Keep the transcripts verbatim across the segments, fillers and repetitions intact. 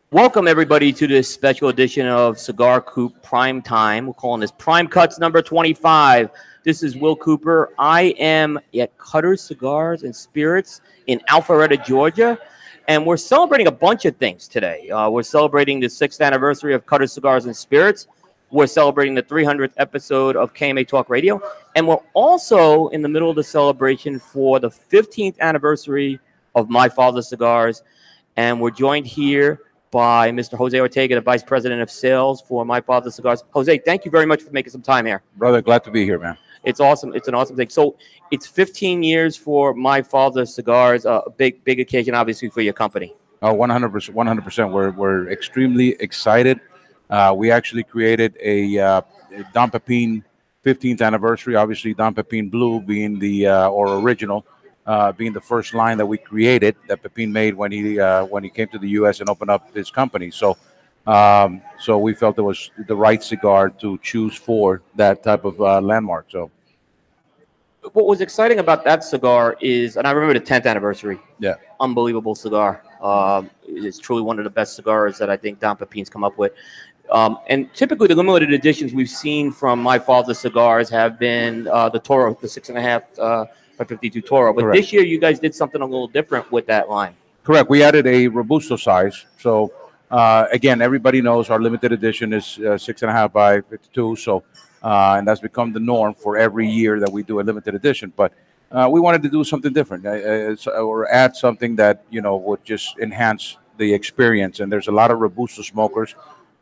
Welcome everybody to this special edition of Cigar Coop Prime Time. We're calling this Prime Cuts number twenty-five. This is Will Cooper. I am at Cutters Cigars and Spirits in Alpharetta, Georgia, and we're celebrating a bunch of things today. Uh, we're celebrating the sixth anniversary of Cutters Cigars and Spirits. We're celebrating the three hundredth episode of K M A Talk Radio, and we're also in the middle of the celebration for the fifteenth anniversary of My Father Cigars, and we're joined here by Mister Jose Ortega, the Vice President of Sales for My Father Cigars. Jose, thank you very much for making some time here. Brother, glad to be here, man. It's awesome. It's an awesome thing. So it's fifteen years for My Father Cigars, a big, big occasion, obviously, for your company. Oh, one hundred percent. one hundred percent. We're, we're extremely excited. Uh, we actually created a, uh, a Don Pepin fifteenth anniversary, obviously Don Pepin Blue being the, uh, or original, Uh, being the first line that we created that Pepin made when he uh, when he came to the U S and opened up his company. So, um, so we felt it was the right cigar to choose for that type of uh, landmark. So, what was exciting about that cigar is, and I remember the tenth anniversary. Yeah, unbelievable cigar. Um, it's truly one of the best cigars that I think Don Pepin's come up with. Um, and typically, the limited editions we've seen from My Father Cigars have been uh, the Toro, the six and a half. Uh, by fifty-two Toro, but correct. This year you guys did something a little different with that line. Correct. We added a Robusto size. So uh, again, everybody knows our limited edition is uh, six and a half by fifty-two. So uh, and that's become the norm for every year that we do a limited edition. But uh, we wanted to do something different, uh, or add something that you know would just enhance the experience. And there's a lot of Robusto smokers.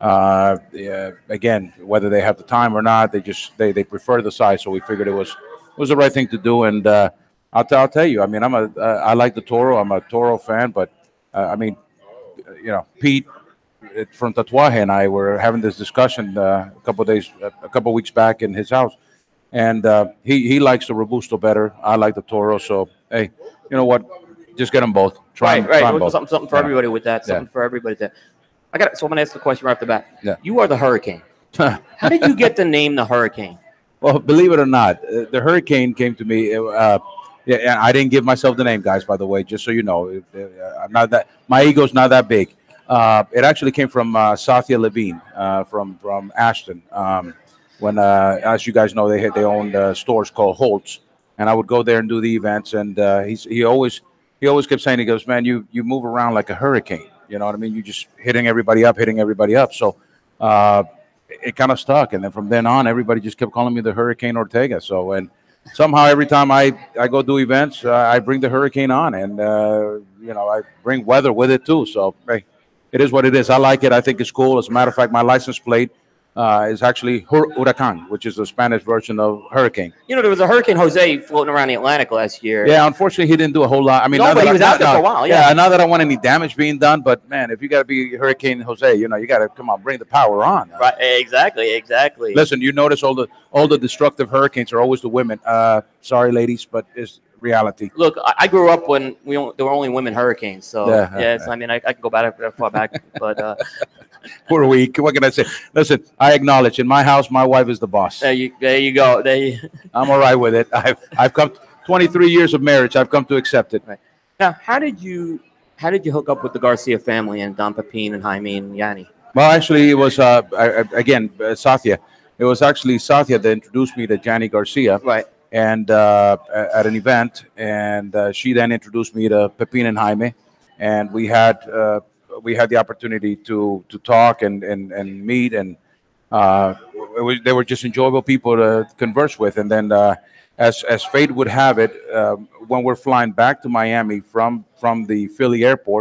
Uh, yeah, again, whether they have the time or not, they just they they prefer the size. So we figured it was. was the right thing to do, and uh, I'll, t- I'll tell you. I mean, I'm a uh, I like the Toro. I'm a Toro fan, but uh, I mean, you know, Pete from Tatuaje and I were having this discussion uh, a couple of days, a couple of weeks back in his house, and uh, he he likes the Robusto better. I like the Toro, so hey, you know what? Just get them both. Try right, them, right. try them both. Something, something for yeah. everybody with that. Something yeah. for everybody with that. I got. So I'm gonna ask the question right off the bat. Yeah. You are the Hurricane. How did you get the name the Hurricane? Well, believe it or not, uh, the Hurricane came to me. Uh, yeah, and I didn't give myself the name, guys. By the way, just so you know, uh, I'm not that. My ego's not that big. Uh, it actually came from uh, Sathya Levine uh, from from Ashton. Um, when, uh, as you guys know, they had they owned uh, stores called Holtz, and I would go there and do the events. And uh, he's he always he always kept saying, he goes, man, you you move around like a hurricane. You know what I mean? You just hitting everybody up, hitting everybody up. So. Uh, it kind of stuck, and then from then on, everybody just kept calling me the Hurricane Ortega. So, and somehow every time I, I go do events, uh, I bring the Hurricane on, and uh, you know, I bring weather with it too. So, hey, it is what it is. I like it. I think it's cool. As a matter of fact, my license plate uh, is actually Hur- Huracan, which is the Spanish version of Hurricane. You know, there was a Hurricane Jose floating around the Atlantic last year. Yeah, unfortunately, he didn't do a whole lot. I mean, no, not but that he was I, out there not, for a while. Yeah. yeah, not that I want any damage being done, but man, if you got to be Hurricane Jose, you know, you got to come on, bring the power on. Right, exactly, exactly. Listen, you notice all the all the destructive hurricanes are always the women. Uh, sorry, ladies, but it's reality. Look, I, I grew up when we only, there were only women hurricanes. So Yeah, yeah, yeah, so, I mean, I, I can go back that far back, but uh, We're weak. What can I say? Listen, I acknowledge in my house, my wife is the boss. there you there you go. There you, I'm all right with it. I've I've come twenty-three years of marriage. I've come to accept it. Now, how did you how did you hook up with the Garcia family and Don Pepin and Jaime and Yanni? Well, actually, it was uh, I, I- again uh, Sathya. It was actually Sathya that introduced me to Gianni Garcia. Right. And uh, a- at an event, and uh, she then introduced me to Pepin and Jaime, and we had uh, we had the opportunity to to talk and and, and meet, and uh, it was, they were just enjoyable people to converse with. And then, uh, as as fate would have it, um, when we're flying back to Miami from from the Philly airport,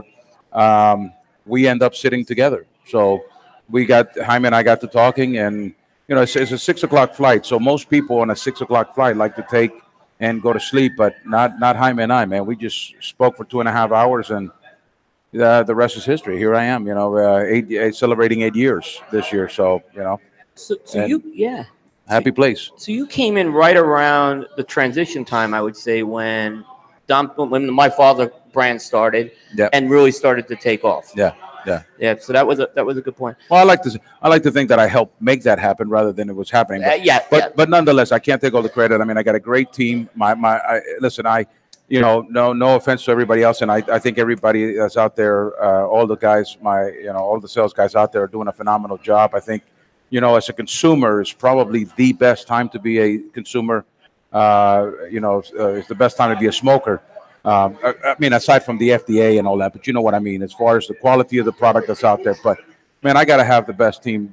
um, we end up sitting together. So we got Jaime and I got to talking, and you know, it's, it's a six o'clock flight. So most people on a six o'clock flight like to take and go to sleep, but not not Jaime and I, man. We just spoke for two and a half hours, and uh, the rest is history. Here I am, you know, uh, eight, uh, celebrating eight years this year. So you know, So, so And- you yeah. happy place. So you came in right around the transition time, I would say, when Don when My Father brand started Yeah. and really started to take off. Yeah, yeah. Yeah. So that was a that was a good point. Well, I like to I like to think that I helped make that happen rather than it was happening. Uh, But, yeah. but yeah. but nonetheless, I can't take all the credit. I mean, I got a great team. My my I, listen, I you know, no no offense to everybody else, and I, I think everybody that's out there, uh, all the guys, my you know, all the sales guys out there are doing a phenomenal job. I think, you know, as a consumer, is probably the best time to be a consumer. Uh, you know, uh, it's the best time to be a smoker. Um, I, I mean, aside from the F D A and all that, but you know what I mean, as far as the quality of the product that's out there. But man, I got to have the best team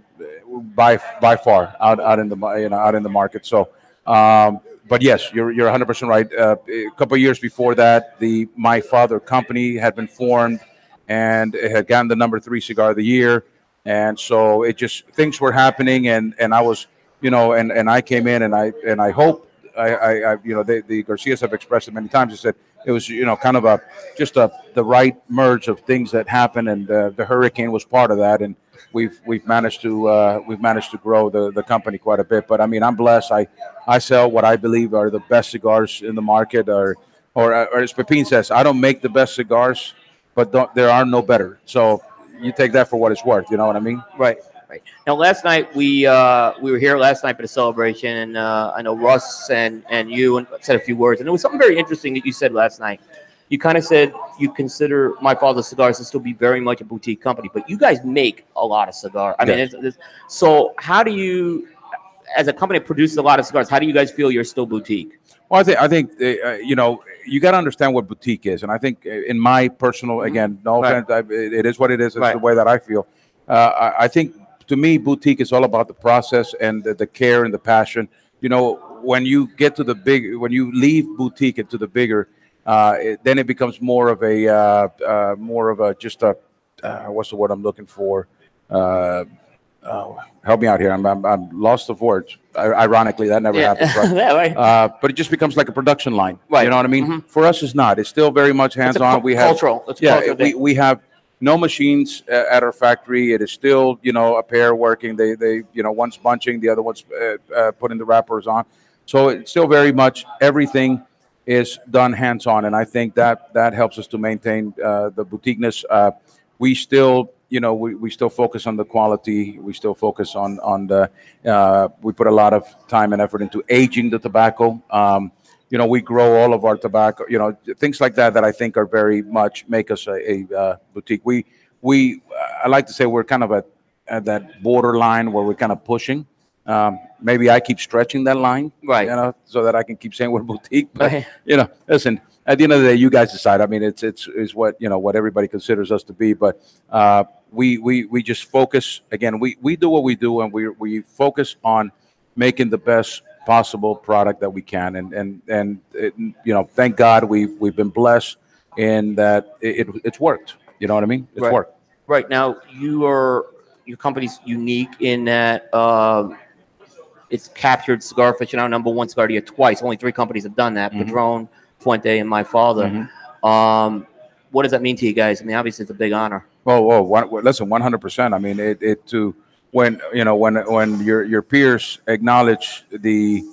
by by far out out in the you know out in the market. So. Um, But yes, you're you're one hundred percent right. Uh, a couple of years before that, the My Father Company had been formed, and it had gotten the number three cigar of the year, and so it just things were happening, and, and I was, you know, and, and I came in, and I and I hope I, I, I you know they, the Garcias have expressed it many times. They said it was you know kind of a just a the right merge of things that happened, and uh, the hurricane was part of that, and we've we've managed to uh, we've managed to grow the, the company quite a bit. But I mean, I'm blessed. I, I sell what I believe are the best cigars in the market, or or, or as Pepin says, I don't make the best cigars, but don't, there are no better. So you take that for what it's worth. You know what I mean? Right. Right. Now, last night we uh, we were here last night for the celebration, and uh, I know Russ and and you said a few words, and there was something very interesting that you said last night. You kind of said you consider My Father Cigars to still be very much a boutique company, but you guys make a lot of cigars. I mean, Yes. it's, it's, so how do you, as a company that produces a lot of cigars, how do you guys feel you're still boutique? Well, I think I think uh, you know you got to understand what boutique is, and I think uh, in my personal again, no Right. offense, I, it it is what it is. It's Right. the way that I feel. Uh, I, I think to me, boutique is all about the process and the, the care and the passion. You know, when you get to the big, when you leave boutique into the bigger, uh, it, then it becomes more of a uh, uh, more of a just a uh, what's the word I'm looking for? Uh, Oh, help me out here. I'm, I'm, I'm lost of words. I, ironically, that never Yeah. happens. Right? Yeah, right. Uh, but it just becomes like a production line. Right. You know what I mean? Mhm. For us, it's not. It's still very much It's a hands-on. cu- We have cultural. It's a yeah. cultural We, thing. we have no machines uh, at our factory. It is still you know a pair working. They they you know one's bunching, the other one's uh, uh, putting the wrappers on. So it's still very much everything is done hands-on, and I think that that helps us to maintain uh, the boutiqueness. Uh, we still you know we, we still focus on the quality. We still focus on on the uh, we put a lot of time and effort into aging the tobacco. Um, you know we grow all of our tobacco. You know things like that that I think are very much make us a, a uh, boutique. We we I like to say we're kind of at, at that borderline where we're kind of pushing. Um, maybe I keep stretching that line, Right. You know, so that I can keep saying we're boutique. But Right. you know, listen. At the end of the day, you guys decide. I mean, it's it's is what you know what everybody considers us to be. But uh, we we we just focus again. We we do what we do, and we we focus on making the best possible product that we can. And and and it, you know, thank God we we've been blessed in that it, it it's worked. You know what I mean? It's Right. worked. Right now, you are your company's unique in that um, it's captured Cigar Aficionado number one cigar of the year twice. Only three companies have done that: Mhm. Padron, Fuente, and My Father. Mhm. Um, what does that mean to you guys? I mean, obviously, it's a big honor. Whoa, whoa! One, well, listen, one hundred percent. I mean, it, it to when you know when when your your peers acknowledge the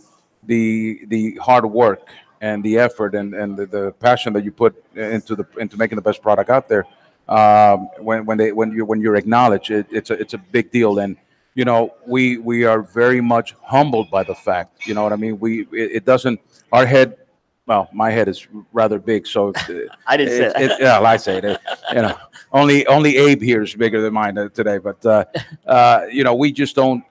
the the hard work and the effort and and the, the passion that you put into the into making the best product out there. Um, when when they when you when you're acknowledged, it, it's a it's a big deal. And you know, we we are very much humbled by the fact. You know what I mean? We it, it doesn't our head. Well, my head is rather big, so it, I didn't say it, that. it, yeah, I say it. it. You know, only only Abe here is bigger than mine uh, today. But uh, uh, you know, we just don't.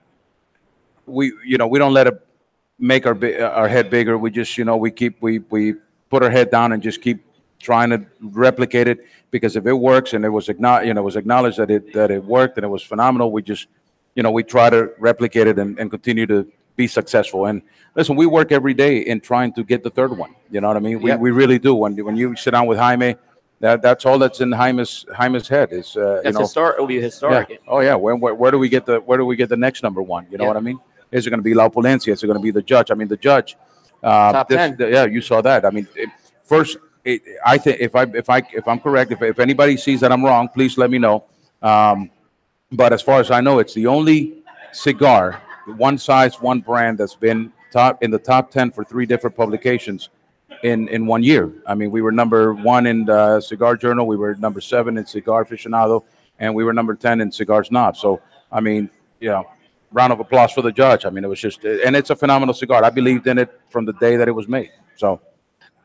We you know we don't let it make our bi- our head bigger. We just you know we keep we we put our head down and just keep trying to replicate it, because if it works and it was acknowledged, you know, it was acknowledged that it that it worked and it was phenomenal, we just you know we try to replicate it and, and continue to be successful. And listen, we work every day in trying to get the third one. You know what I mean? We, Yep. we really do. When when you sit down with Jaime, that that's all that's in Jaime's Jaime's head is uh, you That's know. historic. It will be Yeah. historic. Oh yeah. When, where, where do we get the where do we get the next number one? You know Yeah. what I mean? Is it going to be La Opulencia? Is it going to be the judge? I mean, the judge. Uh, Top this- ten. the- yeah, you saw that. I mean, it, first, it, I think if I if I if I'm correct, if if anybody sees that I'm wrong, please let me know. Um, but as far as I know, it's the only cigar, one size, one brand that's been top in the top ten for three different publications in in one year. I mean, we were number one in the Cigar Journal, we were number seven in Cigar Aficionado, and we were number ten in Cigar Snob. So, I mean, you know, round of applause for the judge. I mean, it was just, and it's a phenomenal cigar. I believed in it from the day that it was made. So,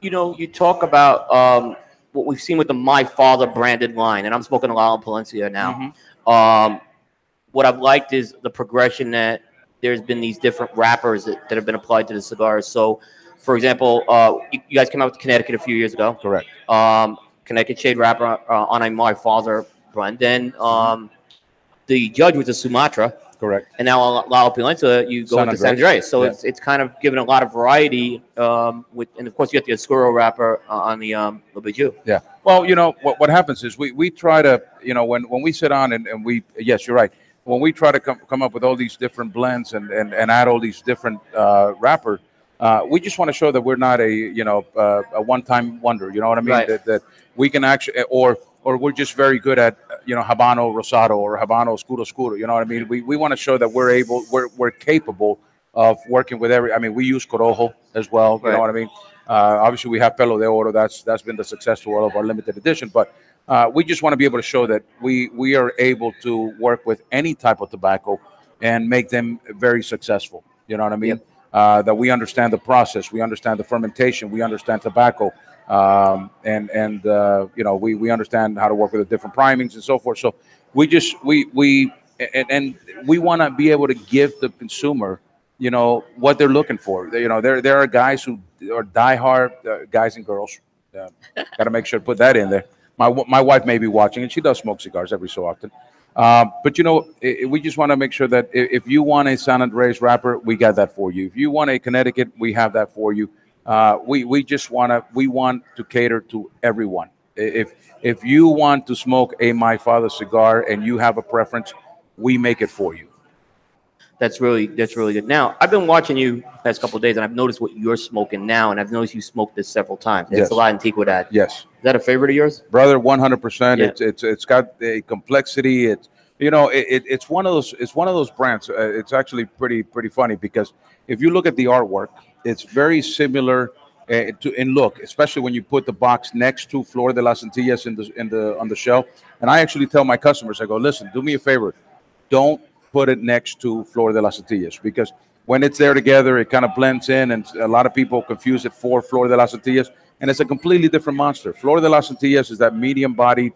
you know, you talk about um, what we've seen with the My Father branded line, and I'm smoking a lot of Palencia now. Mm-hmm. Um, what I've liked is the progression that there's been these different wrappers that, that have been applied to the cigars. So, for example, uh, you, you guys came out with Connecticut a few years ago. Correct. Um, Connecticut Shade wrapper uh, on a My Father blend. Then um, the Judge was a Sumatra. Correct. And now La Opulenta, you go San into San Andres. Andres. So Yeah. it's it's kind of given a lot of variety. Um, with and of course you got the Oscuro wrapper uh, on the um, Le Bijou. Yeah. Well, you know what what happens is we, we try to you know when, when we sit on and, and we yes you're right when we try to come come up with all these different blends and, and, and add all these different uh, wrappers, uh, we just want to show that we're not a you know uh, a one time wonder. You know what I mean? Right. That that we can actually or or we're just very good at you know Habano Rosado or Habano Oscuro Oscuro. You know what I mean? We we want to show that we're able we're we're capable of working with every. I mean, we use Corojo as well. You Right. know what I mean? Uh, obviously, we have Pelo de Oro. That's that's been the success to all of our limited edition. But uh, we just want to be able to show that we we are able to work with any type of tobacco and make them very successful. You know what I mean? Yep. Uh, that we understand the process, we understand the fermentation, we understand tobacco, um, and and uh, you know we we understand how to work with the different primings and so forth. So we just we we and, and we want to be able to give the consumer you know what they're looking for. You know, there there are guys who are diehard uh, guys and girls. Uh, Got to make sure to put that in there. My my wife may be watching, and she does smoke cigars every so often. Uh, but you know, i we just want to make sure that if, if you want a San Andres wrapper, we got that for you. If you want a Connecticut, we have that for you. Uh, we we just want to we want to cater to everyone. If if you want to smoke a My Father cigar and you have a preference, we make it for you. That's really that's really good. Now I've been watching you the past couple of days, and I've noticed what you're smoking now, and I've noticed you smoked this several times. It's Yes. a lot in Antiquidad. Yes. Is that a favorite of yours? Brother, one hundred percent. Yeah. It's it's it's got a complexity. It's you know it, it, it's one of those it's one of those brands. Uh, it's actually pretty pretty funny because if you look at the artwork, it's very similar uh, to in look, especially when you put the box next to Flor de las Antillas in the in the on the shelf. And I actually tell my customers, I go, listen, do me a favor, don't put it next to Flor de las Antillas because when it's there together, it kind of blends in, and a lot of people confuse it for Flor de las Antillas, and it's a completely different monster. Flor de las Antillas is that medium-bodied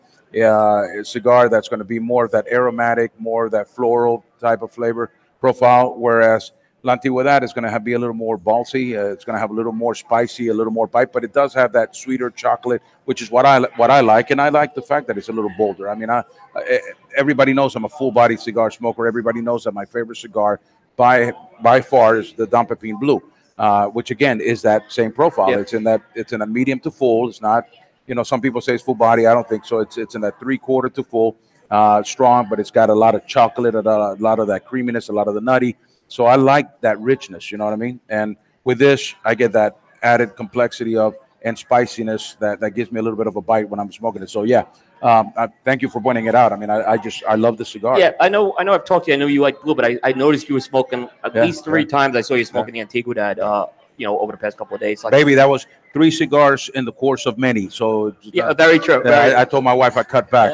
uh, cigar that's going to be more of that aromatic, more of that floral type of flavor profile, whereas La Antigüedad is going to have, be a little more ballsy. Uh, it's going to have a little more spicy, a little more bite, but it does have that sweeter chocolate, which is what I what I like, and I like the fact that it's a little bolder. I mean, I, I, everybody knows I'm a full-body cigar smoker. Everybody knows that my favorite cigar by by far is the Don Pepin Blue, uh, which again is that same profile. Yeah. It's in that it's in a medium to full. It's not, you know, some people say it's full body. I don't think so. It's it's in that three-quarter to full, uh, strong, but it's got a lot of chocolate, a lot, a lot of that creaminess, a lot of the nutty. So I like that richness, you know what I mean? And with this, I get that added complexity of and spiciness that, that gives me a little bit of a bite when I'm smoking it. So yeah, um, I, thank you for pointing it out. I mean, I, I just I love the cigar. Yeah, I know. I know. I've talked to you. I know you like blue, but I, I noticed you were smoking at Yeah, least three yeah. times. I saw you smoking the Antiquidad. Uh, you know, over the past couple of days. Like, Baby, that was three cigars in the course of many. So it's yeah, not- very true. yeah, very- I, I told my wife I cut back.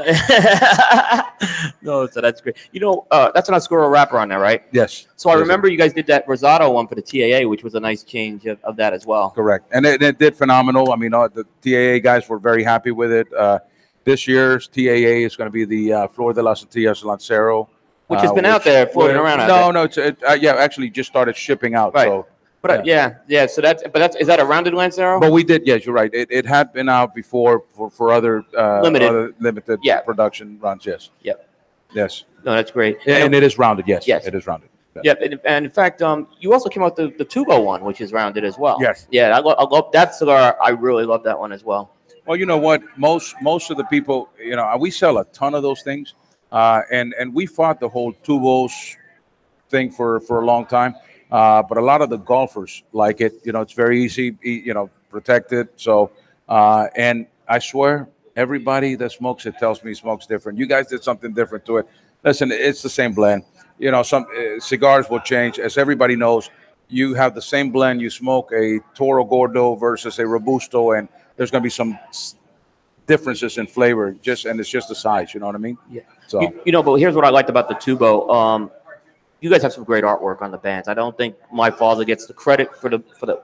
No, so that's great. You know, uh, that's an Oscuro wrapper on there, right? Yes. So I Yes, remember you guys did that Rosado one for the T A A, which was a nice change of, of that as well. correct, and it, it did phenomenal. I mean, uh, the T A A guys were very happy with it. Uh, this year's T A A is going to be the uh, Flor de las Antillas Lancero, Which has uh, been out there, floating around out No, there. no, it's it, uh, yeah, actually just started shipping out. Right. So, But uh, yeah, yeah. So that's but that's is that a rounded Lancero? but we did. Yes, you're right. It, it had been out before for for other uh, Limited. other limited Yeah. production runs. Yes. Yep. Yes. No, that's great. Yeah, And- and it is rounded. Yes. Yes. It is rounded. Yeah. Yep, and, and in fact, um, you also came out the the Tubo one, which is rounded as well. Yes. Yeah, I love, I love that cigar. I really love that one as well. Well, you know what? Most most of the people, you know, we sell a ton of those things, uh, and and we fought the whole tubos thing for for a long time. Uh, but a lot of the golfers like it. You know, it's very easy. e- You know, protected. So, uh, and I swear, everybody that smokes it tells me smokes different. You guys did something different to it. Listen, it's the same blend. You know, some uh, cigars will change, as everybody knows. You have the same blend. You smoke a Toro Gordo versus a Robusto, and there's going to be some s- differences in flavor. Just and it's just the size. You know what I mean? Yeah. So You, you know, but here's what I liked about the Tubo. Um, you guys have some great artwork on the bands. I don't think My Father gets the credit for the for the art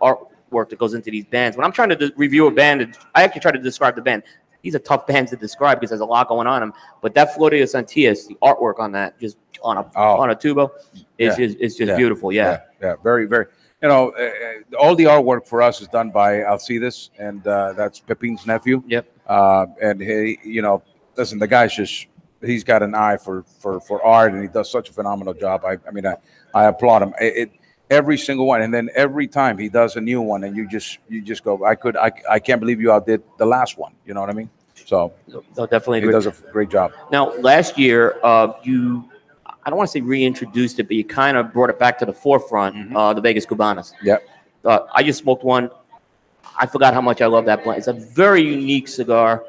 artwork that goes into these bands. When I'm trying to de- review a band, I actually try to describe the band. These are tough bands to describe because there's a lot going on them. But that Flor de Santillas, the artwork on that, just on a Oh. on a tubo, is Yeah. just it's just Yeah. beautiful. Yeah. yeah, yeah, very, very. You know, uh, all the artwork for us is done by Alcides, and uh, that's Pepin's nephew. Yep. Uh, and he, you know, listen, the guy's just he's got an eye for for for art, and he does such a phenomenal job. I, I mean, I, I applaud him. It, it every single one, and then every time he does a new one, and you just you just go, I could, I, I can't believe you outdid the last one. You know what I mean? So So, so definitely he agree. does a great job. Now, last year, uh, you, I don't want to say reintroduced it, but you kind of brought it back to the forefront, Mhm. uh, the Vegas Cubanas. Yeah. Uh, I just smoked one. I forgot how much I love that blend. It's a very unique cigar.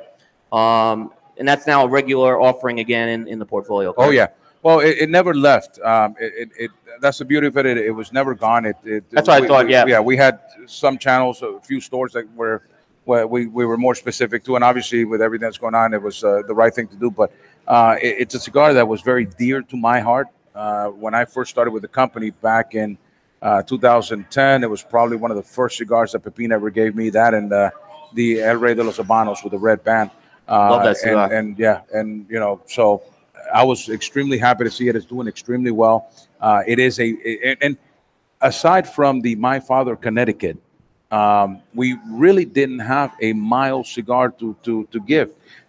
Um, and that's now a regular offering again in, in the portfolio. Oh correct? yeah. Well, it, it never left. Um, it, it, it that's the beauty of it. It, it was never gone. It, it That's what I we- thought, we- yeah. Yeah, we had some channels, a few stores that were where we, we were more specific to, and obviously with everything that's going on, it was uh, the right thing to do. But uh, it, it's a cigar that was very dear to my heart. Uh, when I first started with the company back in uh, two thousand ten, it was probably one of the first cigars that Pepin ever gave me. That and uh, the El Rey de los Habanos with the red band. Uh, Love that cigar. And, and yeah, and you know, so I was extremely happy to see it. It's doing extremely well. Uh, it is a, a- and aside from the My Father Connecticut, um, we really didn't have a mild cigar to to to give,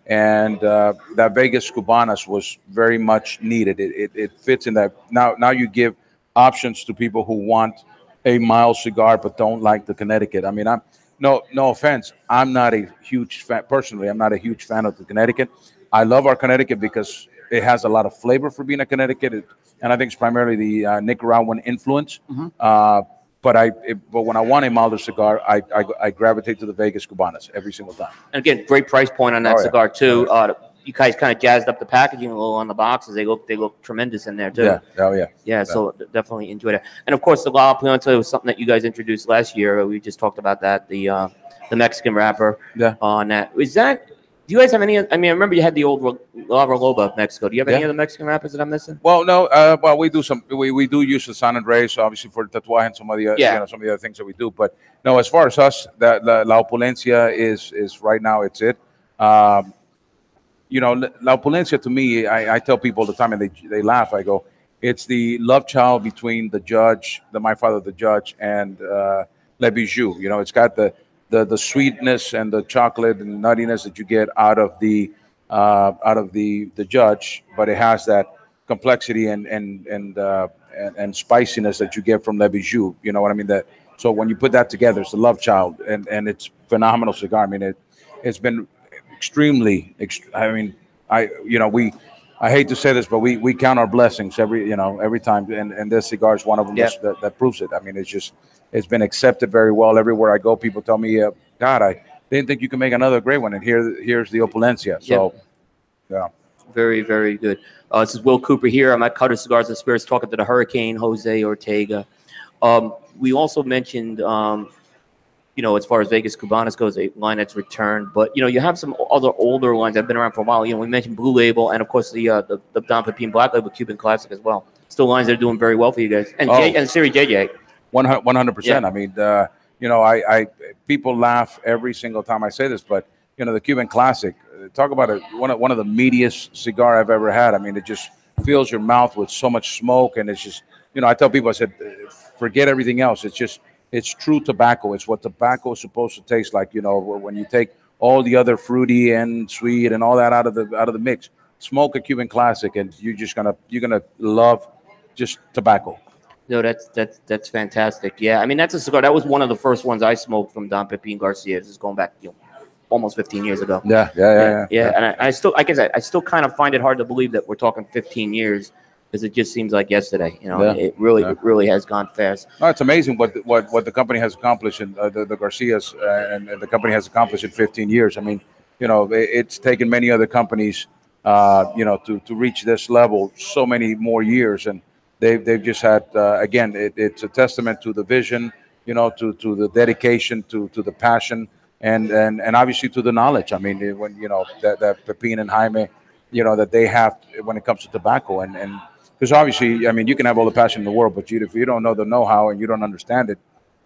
and uh, that Vegas Cubanas was very much needed. It, it it fits in that. Now now you give options to people who want a mild cigar but don't like the Connecticut. I mean, I'm no no offense. I'm not a huge fan personally. I'm not a huge fan of the Connecticut. I love our Connecticut because it has a lot of flavor for being a Connecticut, it, and I think it's primarily the uh, Nicaraguan influence. Mhm. Uh, but I, it, but when I want a milder cigar, I, I, I gravitate to the Vegas Cubanas every single time. And again, great price point on that Oh, yeah. cigar too. Uh, you guys kind of jazzed up the packaging a little on the boxes. They look they look tremendous in there too. Yeah, oh yeah. Yeah, so definitely enjoyed it. And of course, the La Planta was something that you guys introduced last year. We just talked about that. The uh, the Mexican wrapper Yeah. on that. Is that? Do you guys have any? I mean, I remember you had the old Ro- La Loba of Mexico. Do you have any Yeah. other Mexican wrappers that I'm missing? Well, no, uh, well, we do some, we, we do use the San Andres, obviously for the tatuaje and some of the, uh, Yeah. you know, some of the other things that we do. But no, as far as us, that La, La Opulencia is, is right now, it's it. Um, you know, La Opulencia to me, I, I tell people all the time and they, they laugh. I go, it's the love child between the judge, the My Father, the judge, and uh, Le Bijou. You know, it's got the, the, the sweetness and the chocolate and nuttiness that you get out of the, uh, out of the, the judge, but it has that complexity and and and, uh, and and spiciness that you get from Le Bijou. You know what I mean? That so when you put that together, it's the love child, and and it's phenomenal cigar. I mean, it it's been extremely. Ext- I mean, I you know we. I hate to say this, but we, we count our blessings every you know every time, and, and this cigar is one of them Yeah. that, that proves it. I mean, it's just it's been accepted very well everywhere I go. People tell me, uh, God, I didn't think you could make another great one, and here here's the Opulencia. So, yeah. Very, very good. Uh, this is Will Cooper here. I'm at Cutter Cigars and Spirits talking to the Hurricane, Jose Ortega. Um, we also mentioned, um, you know, as far as Vegas Cubanas goes, a line that's returned. But, you know, you have some other older lines that have been around for a while. You know, we mentioned Blue Label and, of course, the uh, the, the Don Pepin Black Label Cuban Classic as well. Still lines that are doing very well for you guys. And, Oh. J, and Series J J. One hundred percent. Yeah. I mean, uh, you know, I, I people laugh every single time I say this, but you know, the Cuban Classic. uh, Talk about it. One of one of the meatiest cigar I've ever had. I mean, it just fills your mouth with so much smoke, and it's just, you know, I tell people, I said, uh, forget everything else. It's just, it's true tobacco. It's what tobacco is supposed to taste like. You know, when you take all the other fruity and sweet and all that out of the out of the mix, smoke a Cuban Classic, and you're just gonna you're gonna love just tobacco. No, that's that's that's fantastic. Yeah, I mean that's a cigar. That was one of the first ones I smoked from Don Pepin Garcia. This is going back, you know, almost fifteen years ago. Yeah, yeah, yeah, yeah. yeah. And I, I still, like I said, I still kind of find it hard to believe that we're talking fifteen years because it just seems like yesterday. You know, Yeah, it really, yeah. it really has gone fast. No, it's amazing what what what the company has accomplished, and uh, the, the Garcias uh, and, and the company has accomplished in fifteen years. I mean, you know, it, it's taken many other companies, uh, you know, to to reach this level so many more years, and they've they've just had uh, again, it, it's a testament to the vision, you know, to to the dedication, to to the passion, and and and obviously to the knowledge. I mean, it- when you know that that Pepin and Jaime, you know, that they have when it comes to tobacco, and and because obviously, I mean, you can have all the passion in the world, but you, if you don't know the know-how and you don't understand it,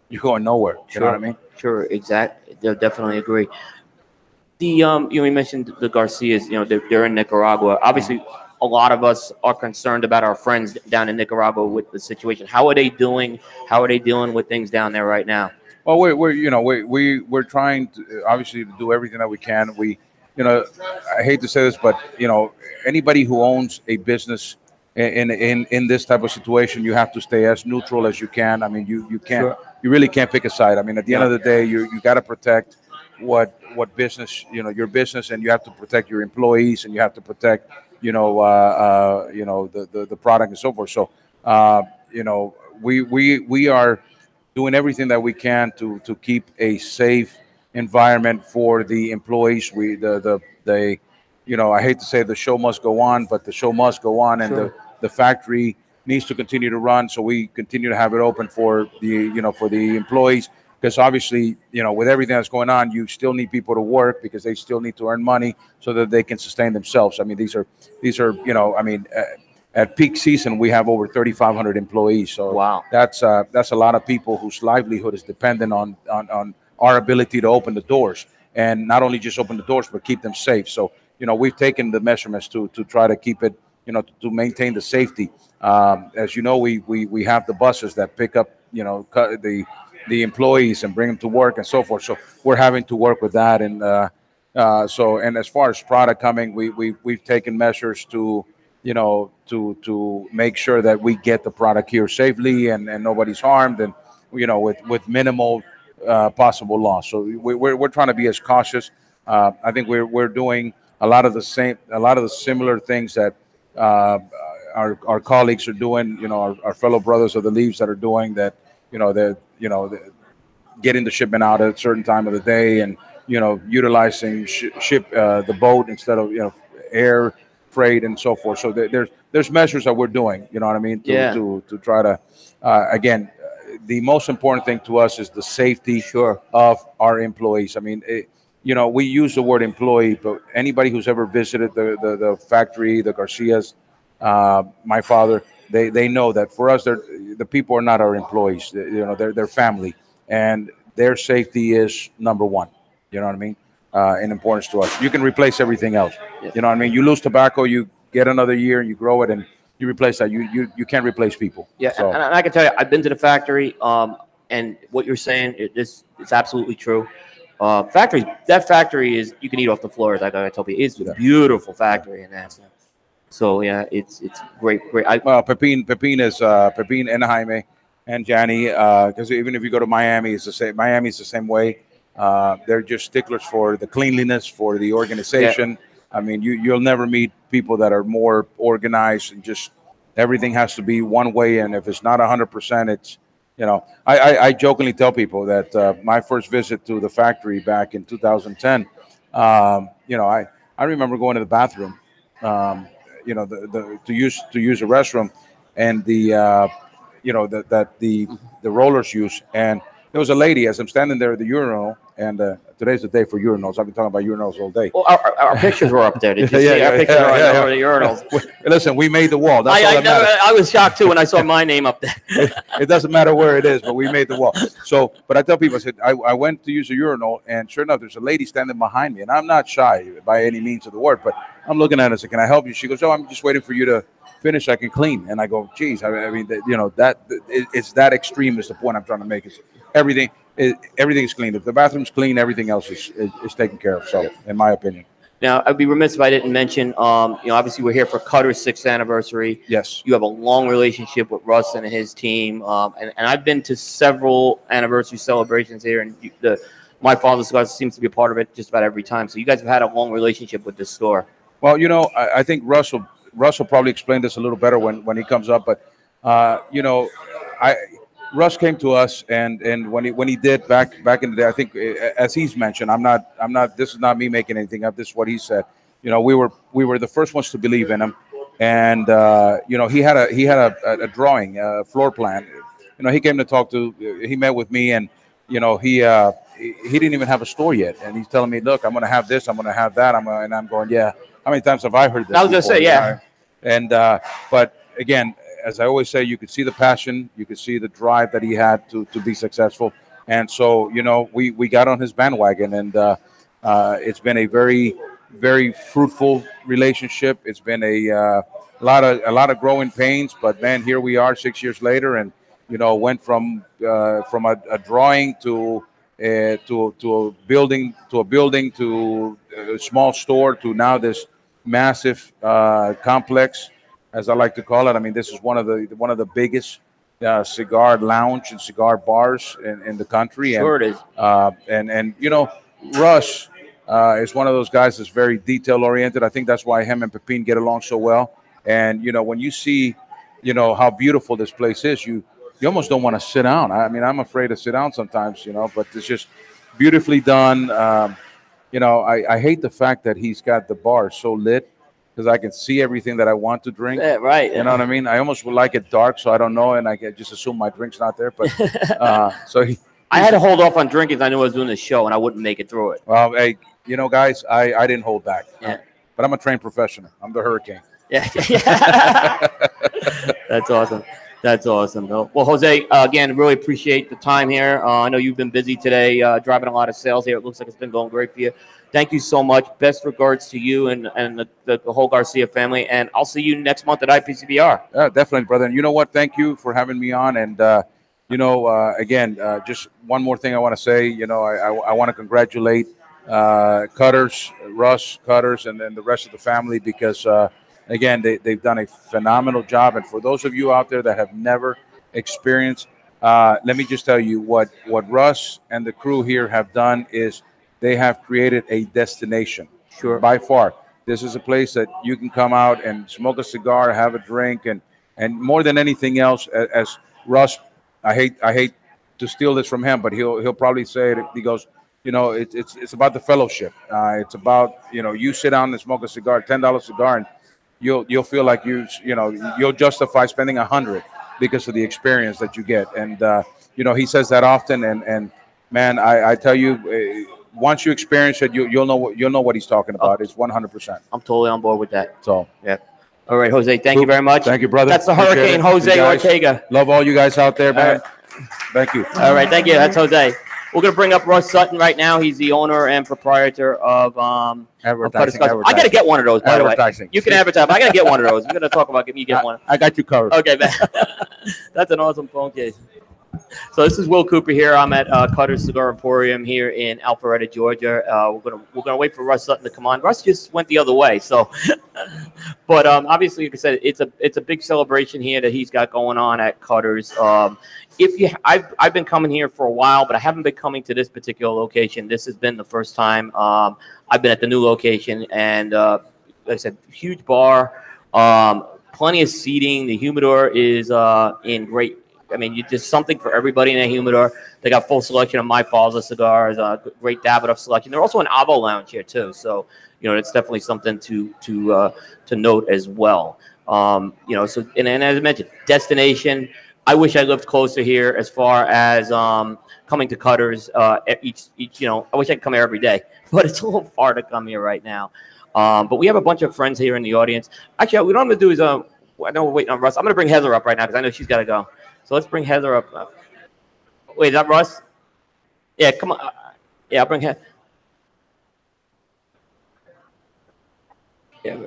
you're going nowhere. You Sure. know what I mean? Sure, exactly. They'll definitely agree. The um, you know, you mentioned the Garcias. You know, they're, they're in Nicaragua. Obviously, a lot of us are concerned about our friends down in Nicaragua with the situation. How are they doing? How are they dealing with things down there right now? Well, we're, we're you know we we we're trying to obviously to do everything that we can. We, you know, I hate to say this, but you know, anybody who owns a business in in in this type of situation, you have to stay as neutral as you can. I mean, you you can't Sure. you really can't pick a side. I mean, at the end Yeah. of the day, you you got to protect what what business you know your business, and you have to protect your employees, and you have to protect you know uh, uh, you know the, the the product and so forth. So uh, you know we we we are doing everything that we can to to keep a safe environment for the employees. We the the the you know I hate to say the show must go on, but the show must go on, and the Sure. the factory needs to continue to run. So we continue to have it open for the you know for the employees, because obviously you know with everything that's going on, you still need people to work because they still need to earn money so that they can sustain themselves. I mean, these are these are you know I mean. Uh, at peak season, we have over thirty-five hundred employees. So Wow. that's uh, that's a lot of people whose livelihood is dependent on, on on our ability to open the doors, and not only just open the doors but keep them safe. So you know we've taken the measurements to to try to keep it you know to, to maintain the safety. Um, as you know, we, we we have the buses that pick up you know cu- the the employees and bring them to work and so forth. So we're having to work with that, and uh, uh, so and as far as product coming, we we we've taken measures to you know, to to make sure that we get the product here safely, and, and nobody's harmed, and you know, with with minimal uh, possible loss. So we, we're we're trying to be as cautious. Uh, I think we're we're doing a lot of the same, a lot of the similar things that uh, our our colleagues are doing. You know, our, our fellow brothers of the Leaves that are doing that. You know, they're you know they're getting the shipment out at a certain time of the day, and you know, utilizing sh- ship uh, the boat instead of you know air freight and so forth. So there, there's there's measures that we're doing. You know what I mean? To Yeah. to to try to uh, again, uh, the most important thing to us is the safety Sure. of our employees. I mean, it, you know, we use the word employee, but anybody who's ever visited the the, the factory, the Garcias, uh, my father, they they know that for us, they're the people are not our employees. They- You know, they're their family, and their safety is number one. You know what I mean? Uh, in importance to us. You can replace everything else. Yeah. You know what I mean? You lose tobacco, you get another year, and you grow it, and you replace that. You you, you can't replace people. Yeah, So and, and I can tell you, I've been to the factory, um, and what you're saying it is it's absolutely true. Uh, factories, that factory is you can eat off the floors. Like I told you, it's a Yeah. beautiful factory in that sense. So yeah, it's it's great, great. I, well, Pepin Pepin is uh, Pepin and Jaime and Johnny. Because even if you go to Miami, it's the same. Miami is the same way. Uh, they're just sticklers for the cleanliness, for the organization. I mean, you you'll never meet people that are more organized, and just everything has to be one way. And if it's not a hundred percent, it's you know. I, I I jokingly tell people that uh, my first visit to the factory back in two thousand ten, um, you know, I I remember going to the bathroom, um, you know, the, the to use to use a restroom, and the uh, you know that that the the rollers use, and there was a lady as I'm standing there at the urinal, and uh, today's the day for urinals. I've been talking about urinals all day. well, our, our, our pictures were up there. Did you Yeah, see yeah, our pictures yeah, are on yeah, the- yeah. over the urinals? Well, listen, we made the wall. That's I, all I, that matters. I was shocked too when I saw my name up there. It doesn't matter where it is, but we made the wall. So, but I tell people, I said, I, I went to use a urinal, and sure enough, there's a lady standing behind me, and I'm not shy by any means of the word, but I'm looking at her. I said, "Can I help you?" She goes, "Oh, I'm just waiting for you to finish. So I can clean." And I go, "Geez, I, I mean, that, you know, that it, it's that extreme is the point I'm trying to make. Is everything, it, everything is clean. If the bathroom's clean, everything else is is, is taken care of. So, in my opinion, Now, I'd be remiss if I didn't mention, um, you know, obviously we're here for Cutter's sixth anniversary. yes, You have a long relationship with Russ and his team, um, and, and I've been to several anniversary celebrations here, and you, the my father's cigars seems to be a part of it just about every time. So you guys have had a long relationship with this store. Well, you know, I, I think Russell Russell probably explain this a little better when, when he comes up. But uh, you know, I Russ came to us, and and when he when he did back back in the day, I think uh, as he's mentioned, I'm not I'm not this is not me making anything up. This is what he said. You know, we were we were the first ones to believe in him, and uh, you know, he had a he had a, a drawing, a floor plan. You know, he came to talk to. He met with me, and you know, he. Uh, he he didn't even have a store yet, and he's telling me, "Look, I'm going to have this, I'm going to have that." I'm gonna, and I'm going, "Yeah." How many times have I heard this? I was gonna before? say, yeah. And uh, but again, as I always say, you could see the passion, you could see the drive that he had to to be successful. And so, you know, we we got on his bandwagon, and uh, uh, it's been a very, very fruitful relationship. It's been a uh, lot of a lot of growing pains, but man, here we are six years later, and you know, went from uh, from a, a drawing to uh, to to a building to a building to a small store to now this massive uh, complex, as I like to call it. I mean, this is one of the one of the biggest uh, cigar lounge and cigar bars in, in the country. Sure, and, it is. Uh, and and you know, Russ uh, is one of those guys that's very detail oriented. I think that's why him and Pepin get along so well. And you know, when you see, you know, how beautiful this place is, you you almost don't want to sit down. I mean, I'm afraid to sit down sometimes, you know, but it's just beautifully done. Um, you know, I, I hate the fact that he's got the bar so lit, because I can see everything that I want to drink. Yeah, right. You know what I mean? I almost would like it dark, so I don't know, and I can just assume my drink's not there. But uh, so he, I had to hold off on drinking 'cause I knew I was doing this show and I wouldn't make it through it. well, hey, you know, guys, I, I didn't hold back. Yeah. But I'm a trained professional. I'm the hurricane. Yeah. yeah. That's awesome. That's awesome. Well, Jose, uh, again, really appreciate the time here. Uh, I know you've been busy today, uh, driving a lot of sales here. It looks like it's been going great for you. Thank you so much. Best regards to you and, and the, the, the whole Garcia family. And I'll see you next month at I P C B R. Yeah, definitely, brother. And you know what? Thank you for having me on. And, uh, you know, uh, again, uh, just one more thing I want to say. You know, I, I, I want to congratulate uh, Cutters, Russ Cutters, and then the rest of the family, because, uh, again, they, they've done a phenomenal job. And for those of you out there that have never experienced, uh, let me just tell you what, what Russ and the crew here have done is they have created a destination. Sure. By far. This is a place that you can come out and smoke a cigar, have a drink, and and more than anything else, as, as Russ, I hate I hate to steal this from him, but he'll he'll probably say it. He goes, you know, it, it's it's about the fellowship. Uh, it's about, you know, you sit down and smoke a cigar, ten dollar cigar, and you'll you'll feel like you you know you'll justify spending a hundred because of the experience that you get. And uh, you know, he says that often. And and man, I, I tell you. Uh, Once you experience it, you, you'll know what you'll know what he's talking about. It's one hundred percent. I'm totally on board with that. So, yeah. All right, Jose. Thank you very much. Thank you, brother. That's the Appreciate Hurricane, it. Jose You guys, Ortega. Love all you guys out there, man. All right. Thank you. All right, thank you. That's Jose. We're gonna bring up Russ Sutton right now. He's the owner and proprietor of um. Advertising. Of I gotta get one of those. By the way, Advertising. you can advertise. I gotta get one of those. We're gonna talk about getting you get one. I got you covered. Okay, man. That's an awesome phone case. So this is Will Cooper here. I'm at uh, Cutter's Cigar Emporium here in Alpharetta, Georgia. Uh, we're gonna we're gonna wait for Russ Sutton to come on. Russ just went the other way, so. But um, obviously, like I said, it's a it's a big celebration here that he's got going on at Cutter's. Um, if you, I've I've been coming here for a while, but I haven't been coming to this particular location. This has been the first time. Um, I've been at the new location, and uh, like I said, huge bar, um, plenty of seating. The humidor is uh, in great. I mean, you, there's something for everybody in a humidor. They got full selection of My Falza cigars, uh, great Davidoff selection. They're also an Avo lounge here too, so you know it's definitely something to to uh, to note as well. Um, you know, so and, and as I mentioned, destination. I wish I lived closer here as far as um, coming to Cutter's. Uh, each each you know, I wish I could come here every day, but it's a little far to come here right now. Um, but we have a bunch of friends here in the audience. Actually, what I'm gonna do is uh, I know we're waiting on Russ. I'm gonna bring Heather up right now because I know she's got to go. So let's bring Heather up. Wait, is that Russ? Yeah, come on. Yeah, I'll bring Heather. Yeah.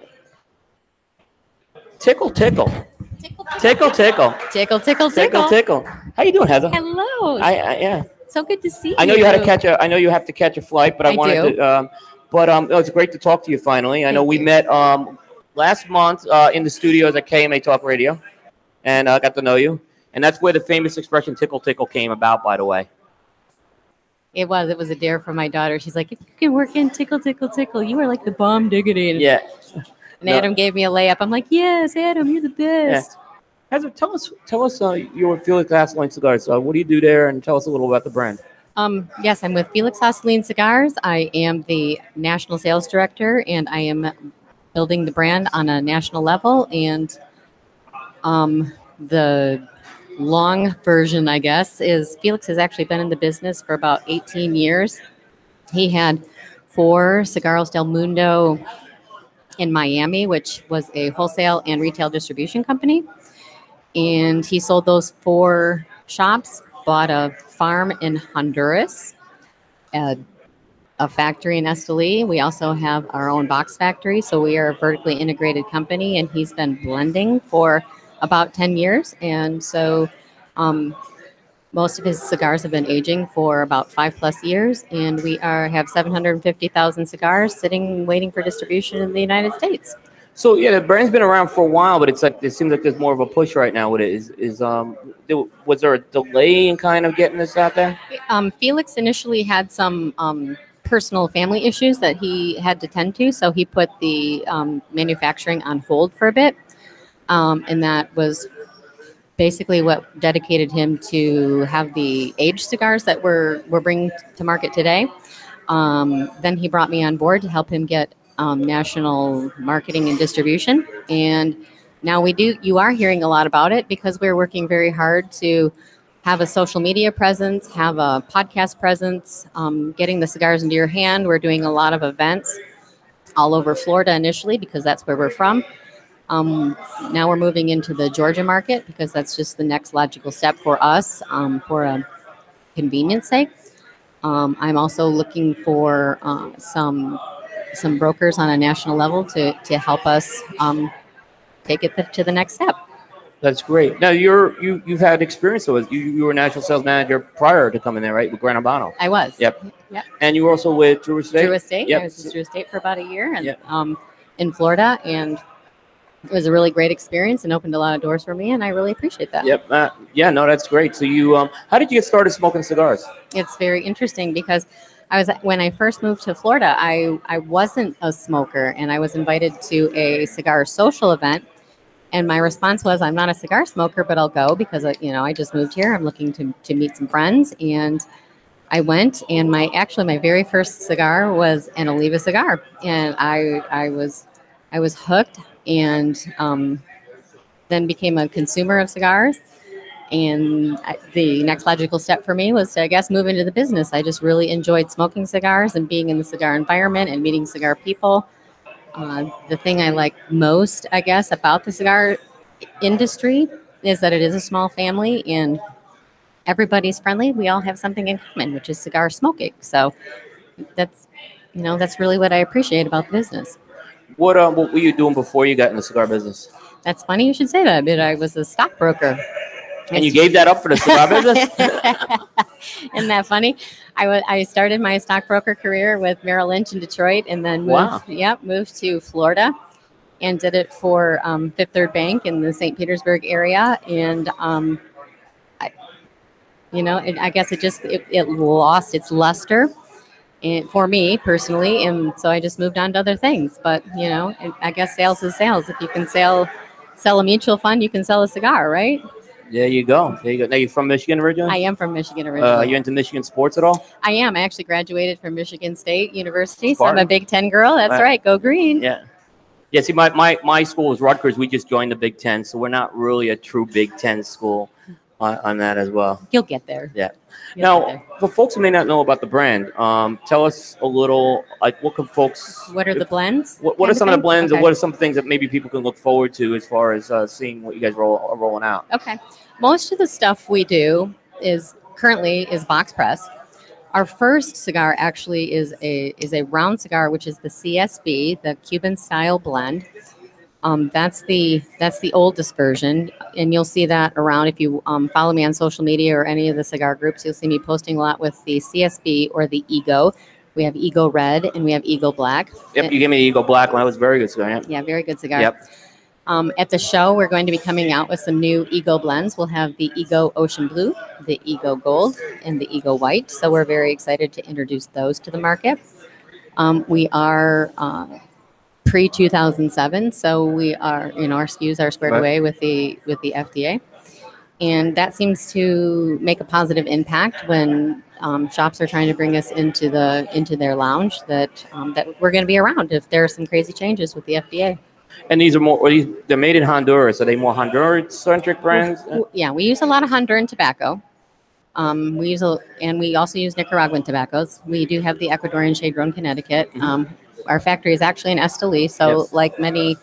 Tickle, tickle. Tickle, tickle. Tickle, Tickle, tickle, tickle. Tickle. How you doing, Heather? Hello. I, I yeah. So good to see you. I know you had to catch a. I know you have to catch a flight, but I, I wanted do. to. Um, but um, it was great to talk to you finally. I Thank know we you. met um last month uh, in the studios at K M A Talk Radio, and I uh, got to know you. And that's where the famous expression "tickle tickle" came about, by the way. It was. It was a dare from my daughter. She's like, if you can work in tickle, tickle, tickle, you are like the bomb diggity. And, Yeah. and No. Adam gave me a layup. I'm like, yes, Adam, you're the best. Heather, tell us, tell us, uh, you're with Felix Gasoline Cigars. Uh, what do you do there? And tell us a little about the brand. Um, yes, I'm with Felix Gasoline Cigars. I am the national sales director, and I am building the brand on a national level. And um, the long version, I guess, is Felix has actually been in the business for about eighteen years. He had four Cigarros del Mundo in Miami, which was a wholesale and retail distribution company. and he sold those four shops, bought a farm in Honduras, a, a factory in Esteli. We also have our own box factory, so we are a vertically integrated company, and he's been blending for about ten years. And so um, most of his cigars have been aging for about five plus years, and we are have seven hundred fifty thousand cigars sitting waiting for distribution in the United States. So yeah, the brand's been around for a while, but it's like it seems like there's more of a push right now with it. Is is um there, was there a delay in kind of getting this out there? Um, Felix initially had some um, personal family issues that he had to tend to, so he put the um, manufacturing on hold for a bit, um, and that was basically what dedicated him to have the aged cigars that we're we're bringing to market today. Um, then he brought me on board to help him get um, national marketing and distribution, and now we do. You are hearing a lot about it because we're working very hard to have a social media presence, have a podcast presence, um, getting the cigars into your hand. We're doing a lot of events all over Florida initially because that's where we're from. Um, now we're moving into the Georgia market because that's just the next logical step for us um, for a convenience sake. Um, I'm also looking for uh, some some brokers on a national level to, to help us um, take it to the next step. That's great. Now you're you you've had experience with you you were national sales manager prior to coming there, right? With Gran Habano. I was. Yep. Yep. And you were also with Drew Estate. Drew Estate. Yep. I was with Drew Estate for about a year, and Yep. um, in Florida, and it was a really great experience and opened a lot of doors for me, and I really appreciate that. Yep. Uh, yeah. No, that's great. So you um, how did you get started smoking cigars? It's very interesting because I was when I first moved to Florida, I I wasn't a smoker, and I was invited to a cigar social event. And my response was, I'm not a cigar smoker, but I'll go because, you know, I just moved here. I'm looking to, to meet some friends. And I went, and my actually my very first cigar was an Oliva cigar. And I I was I was hooked, and um, then became a consumer of cigars. And I, the next logical step for me was to, I guess, move into the business. I just really enjoyed smoking cigars and being in the cigar environment and meeting cigar people. Uh, the thing I like most, I guess, about the cigar industry is that it is a small family and everybody's friendly. We all have something in common, which is cigar smoking. So that's, you know, that's really what I appreciate about the business. What um what were you doing before you got in the cigar business? That's funny you should say that, but I was a stockbroker. And you gave that up for the cigar business? Isn't that funny? I, w- I started my stockbroker career with Merrill Lynch in Detroit, and then moved, Wow. yep, moved to Florida and did it for um, Fifth Third Bank in the Saint Petersburg area. And, um, I, you know, it, I guess it just, it, it lost its luster and, for me personally. And so I just moved on to other things. But, you know, it, I guess sales is sales. If you can sell, sell a mutual fund, you can sell a cigar, right? There you go. There you go. Now you're from Michigan originally? I am from Michigan Uh, originally. are you into Michigan sports at all? I am. I actually graduated from Michigan State University, so I'm Spartan. a Big Ten girl. That's Right. right. Go green. Yeah. Yeah, see, my, my, my school is Rutgers. We just joined the Big Ten, so we're not really a true Big Ten school on, on that as well. You'll get there. Yeah. You'll get Now, for folks who may not know about the brand, um, tell us a little, like, what can folks... there. What are the blends? What, what are kind some of the thing? blends, Okay. and what are some things that maybe people can look forward to as far as uh, seeing what you guys roll, are rolling out? Okay. Most of the stuff we do is currently is box press. Our first cigar actually is a is a round cigar, which is the C S B, the Cuban style blend. Um, that's the that's the oldest version, and you'll see that around if you um, follow me on social media or any of the cigar groups. You'll see me posting a lot with the C S B or the Ego. We have Ego Red and we have Ego Black. Yep, you gave me the Eagle Black one. That was a very good cigar. Yeah. Yeah, very good cigar. Yep. Um, at the show, we're going to be coming out with some new Ego blends. We'll have the Ego Ocean Blue, the Ego Gold, and the Ego White. So we're very excited to introduce those to the market. Um, we are uh, pre two thousand seven, so we are, you know, our S K Us are squared Right. away with the with the F D A, and that seems to make a positive impact when um, shops are trying to bring us into the into their lounge. That um, that we're going to be around if there are some crazy changes with the F D A. And these are more, are these, they're made in Honduras. Are they more Honduras-centric brands? W- Yeah, we use a lot of Honduran tobacco. Um, we use a, and we also use Nicaraguan tobaccos. We do have the Ecuadorian shade grown Connecticut. Mhm. Um, our factory is actually in Esteli, so Yes. like many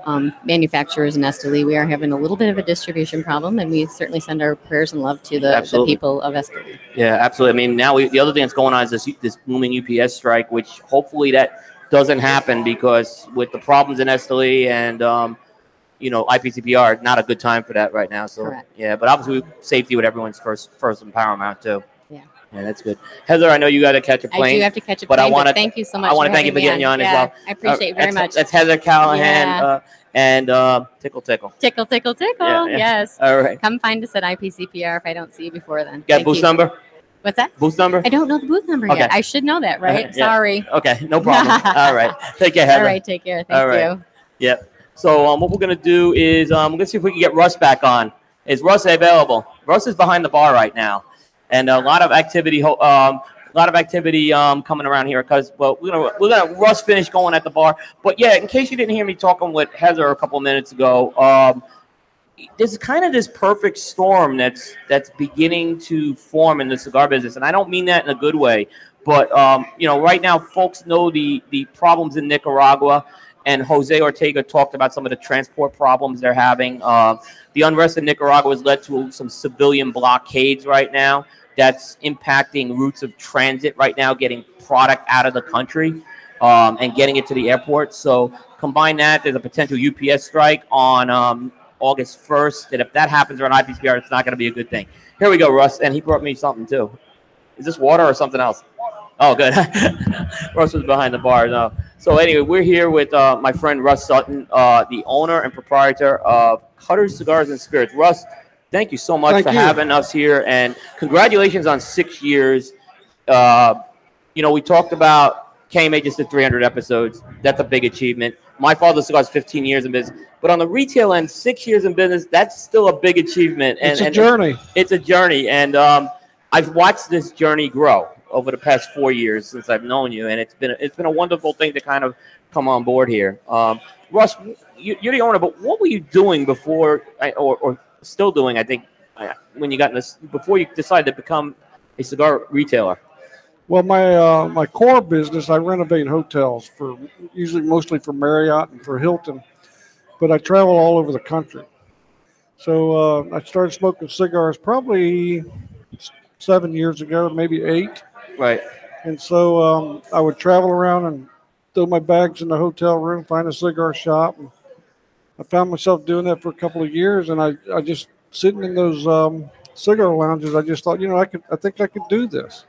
um, manufacturers in Esteli. We are having a little bit of a distribution problem, and we certainly send our prayers and love to the, the people of Esteli. Yeah, absolutely. I mean, now we, the other thing that's going on is this this booming U P S strike, which hopefully that doesn't happen, because with the problems in Esteli and um, you know, I P C P R, not a good time for that right now. So Correct. yeah, but obviously safety with everyone's first first and paramount too. Yeah. Yeah, that's good. Heather, I know you got to catch a plane. I do have to catch a but plane, I wanna, but thank you so much. I want to for thank you for having getting me you on yeah, as well. I appreciate it very that's, much. That's Heather Callahan Yeah. uh, and uh, Tickle Tickle. Tickle, tickle, tickle. Yeah, yeah. Yes. All right. Come find us at I P C P R if I don't see you before then. Got Thank booth you. number? What's that? Booth number? I don't know the booth number Okay. yet. I should know that, right? Yeah. Sorry. Okay, no problem. All right. Take care, Heather. All right, take care. Thank All right. you. Yep. So um, what we're gonna do is um, we're gonna see if we can get Russ back on. Is Russ available? Russ is behind the bar right now, and a lot of activity. ho- Um, a lot of activity um, coming around here because well, we're gonna we're gonna Russ finish going at the bar. But yeah, in case you didn't hear me talking with Heather a couple of minutes ago, um, there's kind of this perfect storm that's that's beginning to form in the cigar business, and I don't mean that in a good way. But um, you know, right now, folks know the the problems in Nicaragua. And Jose Ortega talked about some of the transport problems they're having. Uh, the unrest in Nicaragua has led to some civilian blockades right now. That's impacting routes of transit right now, getting product out of the country um, and getting it to the airport. So combine that, there's a potential U P S strike on um, August first. And if that happens around I P C P R, it's not going to be a good thing. Here we go, Russ. And he brought me something too. Is this water or something else? Oh, good. Russ was behind the bar. No. So anyway, we're here with uh, my friend Russ Sutton, uh, the owner and proprietor of Cutter's Cigars and Spirits. Russ, thank you so much Thank for you. having us here, and congratulations on six years. Uh, you know, we talked about K M A just did three hundred episodes. That's a big achievement. My Father's Cigars fifteen years in business, but on the retail end, six years in business, that's still a big achievement. And, It's a and journey. It's a journey, and um, I've watched this journey grow over the past four years since I've known you, and it's been it's been a wonderful thing to kind of come on board here. Um, Russ, you, you're the owner, but what were you doing before, or, or still doing? I think when you got in this, before you decided to become a cigar retailer. Well, my uh, my core business, I renovate hotels for usually mostly for Marriott and for Hilton, but I travel all over the country. So uh, I started smoking cigars probably seven years ago, maybe eight. Right. And so um, I would travel around and throw my bags in the hotel room, find a cigar shop. And I found myself doing that for a couple of years, and I, I just sitting in those um, cigar lounges. I just thought, you know, I could, I think I could do this.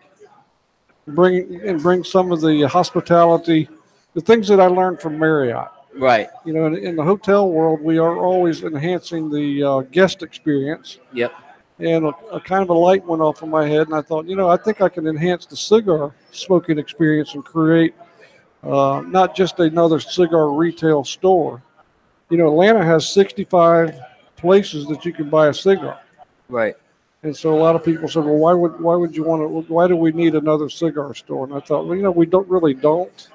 Bring and bring some of the hospitality, the things that I learned from Marriott. Right. You know, in, in the hotel world, we are always enhancing the uh, guest experience. Yep. And a, a kind of a light went off in my head, and I thought, you know, I think I can enhance the cigar smoking experience and create uh, not just another cigar retail store. You know, Atlanta has sixty-five places that you can buy a cigar, Right. and so a lot of people said, well, why would why would you want to? Why do we need another cigar store? And I thought, well, you know, we don't really don't.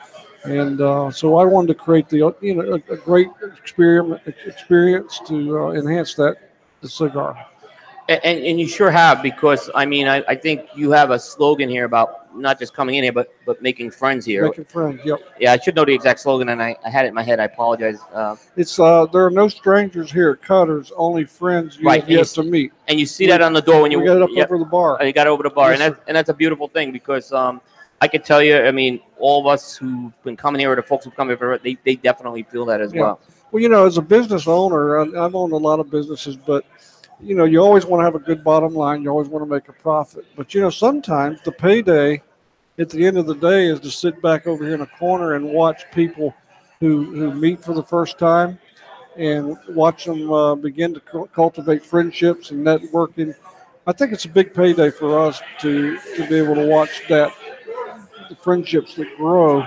And uh, so I wanted to create the you know a, a great experiment experience to uh, enhance that the cigar. And, and you sure have, because I mean, I, I think you have a slogan here about not just coming in here, but but making friends here. Making friends, yep. Yeah, I should know the exact slogan, and I, I had it in my head. I apologize. Uh, It's uh, there are no strangers here at Cutters, only friends you Right, have and you yet s- to meet. and you see that on the door when you We got it up yeah, over the bar. you got it over the bar, Yes, and that, and that's a beautiful thing, because um, I could tell you, I mean, all of us who've been coming here, or the folks who've come here, they they definitely feel that as Yeah. well. Well, you know, as a business owner, I- I've owned a lot of businesses, but you know, you always want to have a good bottom line. You always want to make a profit. But you know, sometimes the payday at the end of the day is to sit back over here in a corner and watch people who who meet for the first time, and watch them uh, begin to cu- cultivate friendships and networking. I think it's a big payday for us to to be able to watch that the friendships that grow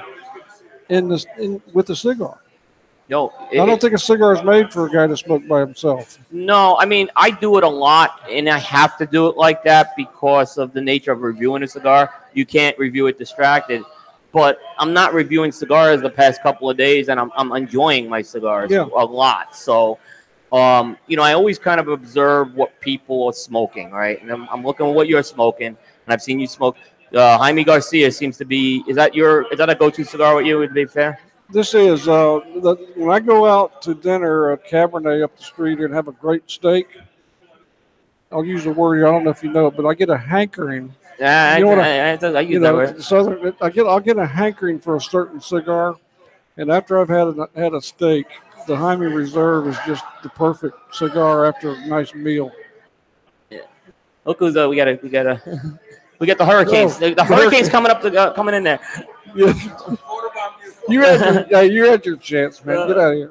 in this in, with a cigar. No, I don't think a cigar is made for a guy to smoke by himself. No, I mean, I do it a lot, and I have to do it like that because of the nature of reviewing a cigar. You can't review it distracted. But I'm not reviewing cigars the past couple of days, and I'm, I'm enjoying my cigars Yeah. a lot. So, um, you know, I always kind of observe what people are smoking, right? And I'm, I'm looking at what you're smoking, and I've seen you smoke. Uh, Jaime Garcia seems to be, is that your, is that a go-to cigar with you, would be fair? This is uh, the, when I go out to dinner at Cabernet up the street and have a great steak. I'll use the word. I don't know if you know it, but I get a hankering. Yeah, I, You know what? I, I, I, I use you that know, word. southern. I get. I'll get a hankering for a certain cigar, and after I've had a, had a steak, the Jaime Reserve is just the perfect cigar after a nice meal. Yeah. Look who's uh, we got a we got a we got the hurricanes. Oh, the, the the hurricanes hurricane. coming up, to, uh, coming in there. Yeah. You had your, yeah, you had your chance, man. Get out of here.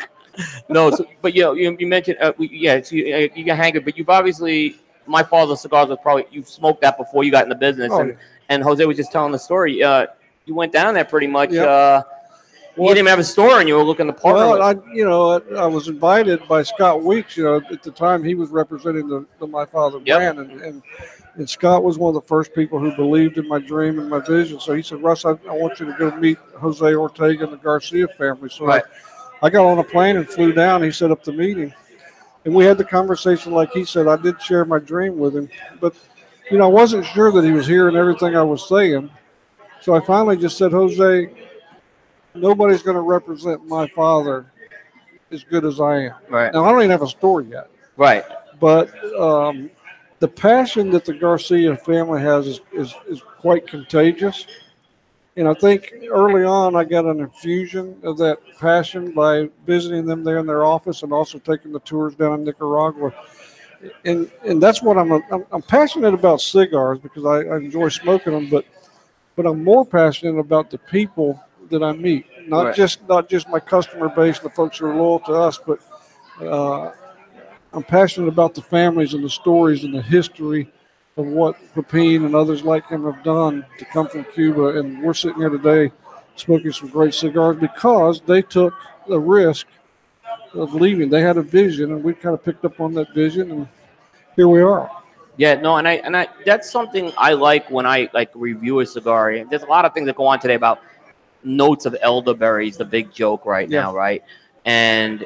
No, so, but you know, you, you mentioned uh, we, yeah, so you, uh, you got hankered, but you've obviously my father's cigars was probably you smoked that before you got in the business, Oh, and yeah. and Jose was just telling the story. Uh, you went down there pretty much. Yep. Uh, you Well, didn't even have a store, and you were looking to partner. Well, with. I, you know, I, I was invited by Scott Weeks. You know, at the time he was representing the, the My Father Yep. brand, and, and and Scott was one of the first people who believed in my dream and my vision. So he said, Russ, I, I want you to go meet Jose Ortega and the Garcia family. So Right. I, I got on a plane and flew down. He set up the meeting, and we had the conversation like he said. I did share my dream with him, but you know, I wasn't sure that he was hearing everything I was saying. So I finally just said, Jose, nobody's going to represent my father as good as I am. Right. Now, I don't even have a store yet, Right. but um, the passion that the Garcia family has is, is, is quite contagious. And I think early on, I got an infusion of that passion by visiting them there in their office and also taking the tours down in Nicaragua. And and that's what I'm I'm, I'm passionate about cigars because I, I enjoy smoking them, but but I'm more passionate about the people that I meet. Not Right. just not just my customer base, the folks who are loyal to us, but uh, I'm passionate about the families and the stories and the history of what Pepin and others like him have done to come from Cuba. And we're sitting here today smoking some great cigars because they took the risk of leaving. They had a vision, and we kind of picked up on that vision, and here we are. Yeah, no, and I and I that's something I like when I like review a cigar. And there's a lot of things that go on today about notes of elderberries, the big joke right Yeah. now, right? And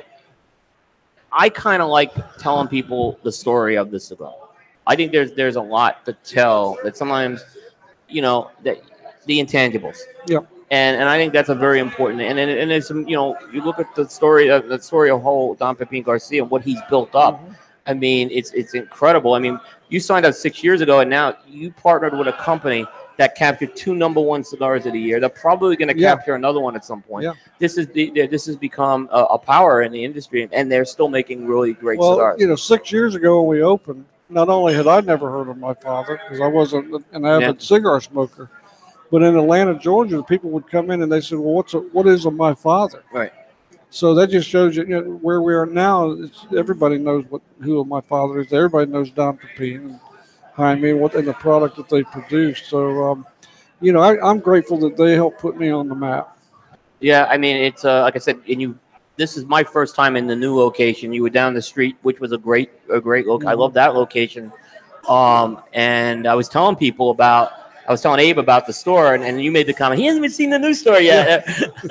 I kind of like telling people the story of the cigar. I think there's there's a lot to tell that sometimes, you know, that the intangibles. Yeah. And and I think that's a very important. And and, and it's you know you look at the story of the story of whole Don Pepin Garcia and what he's built up. I mean, it's it's incredible. I mean, you signed up six years ago, and now you partnered with a company that captured two number one cigars of the year. They're probably going to Yeah. capture another one at some point. Yeah. This is the, this has become a, a power in the industry, and they're still making really great Well, cigars. you know, six years ago when we opened, not only had I never heard of my father because I wasn't an avid Yeah. cigar smoker, but in Atlanta, Georgia, people would come in and they said, "Well, what's a, what is a my father?" Right. So that just shows you, you know, where we are now. It's, everybody knows what who my father is. Everybody knows Don Pepin and Jaime and what and the product that they produce. So, um, you know, I, I'm grateful that they helped put me on the map. Yeah, I mean, it's uh, like I said, and you. This is my first time in the new location. You were down the street, which was a great, a great look. I Mhm. love that location. Um, and I was telling people about, I was telling Abe about the store, and, and you made the comment. He hasn't even seen the new store yet.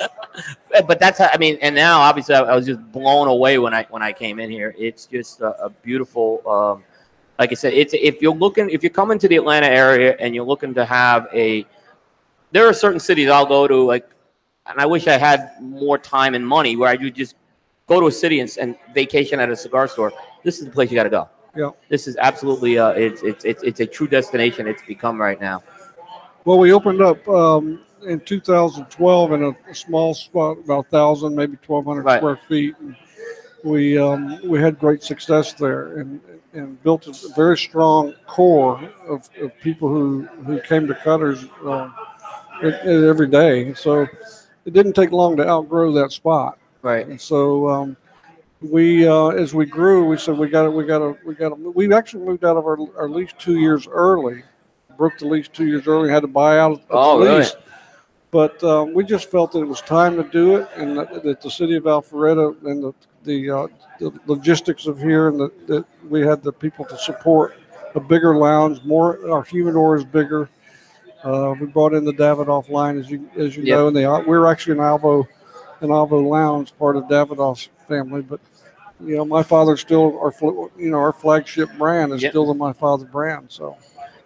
But that's how, I mean, and now obviously I, I was just blown away when I when I came in here. It's just a, a beautiful. Um, like I said, it's if you're looking, if you're coming to the Atlanta area and you're looking to have a, there are certain cities I'll go to, like, and I wish I had more time and money where I could just go to a city and, and vacation at a cigar store. This is the place you got to go. Yeah. This is absolutely, uh, it's, it's it's it's a true destination. It's become right now. Well, we opened up um, in two thousand twelve in a, a small spot, about one thousand, maybe twelve hundred Right. square feet. And we um, we had great success there and and built a very strong core of, of people who, who came to Cutters uh, every day. So it didn't take long to outgrow that spot. Right. And so um, we, uh, as we grew, we said we got to, we got to, we got to. We actually moved out of our, our lease two years early, broke the lease two years early, had to buy out of Oh, the really? lease. But um, we just felt that it was time to do it, and that, that the city of Alpharetta and the the, uh, the logistics of here, and that that we had the people to support a bigger lounge. More, our humidor is bigger. Uh, we brought in the Davidoff line, as you as you Yep. know, and they we're actually an Alvo an Alvo Lounge, part of Davidoff's family. But you know, my father's still our fl- you know our flagship brand is Yep. still the My Father brand. So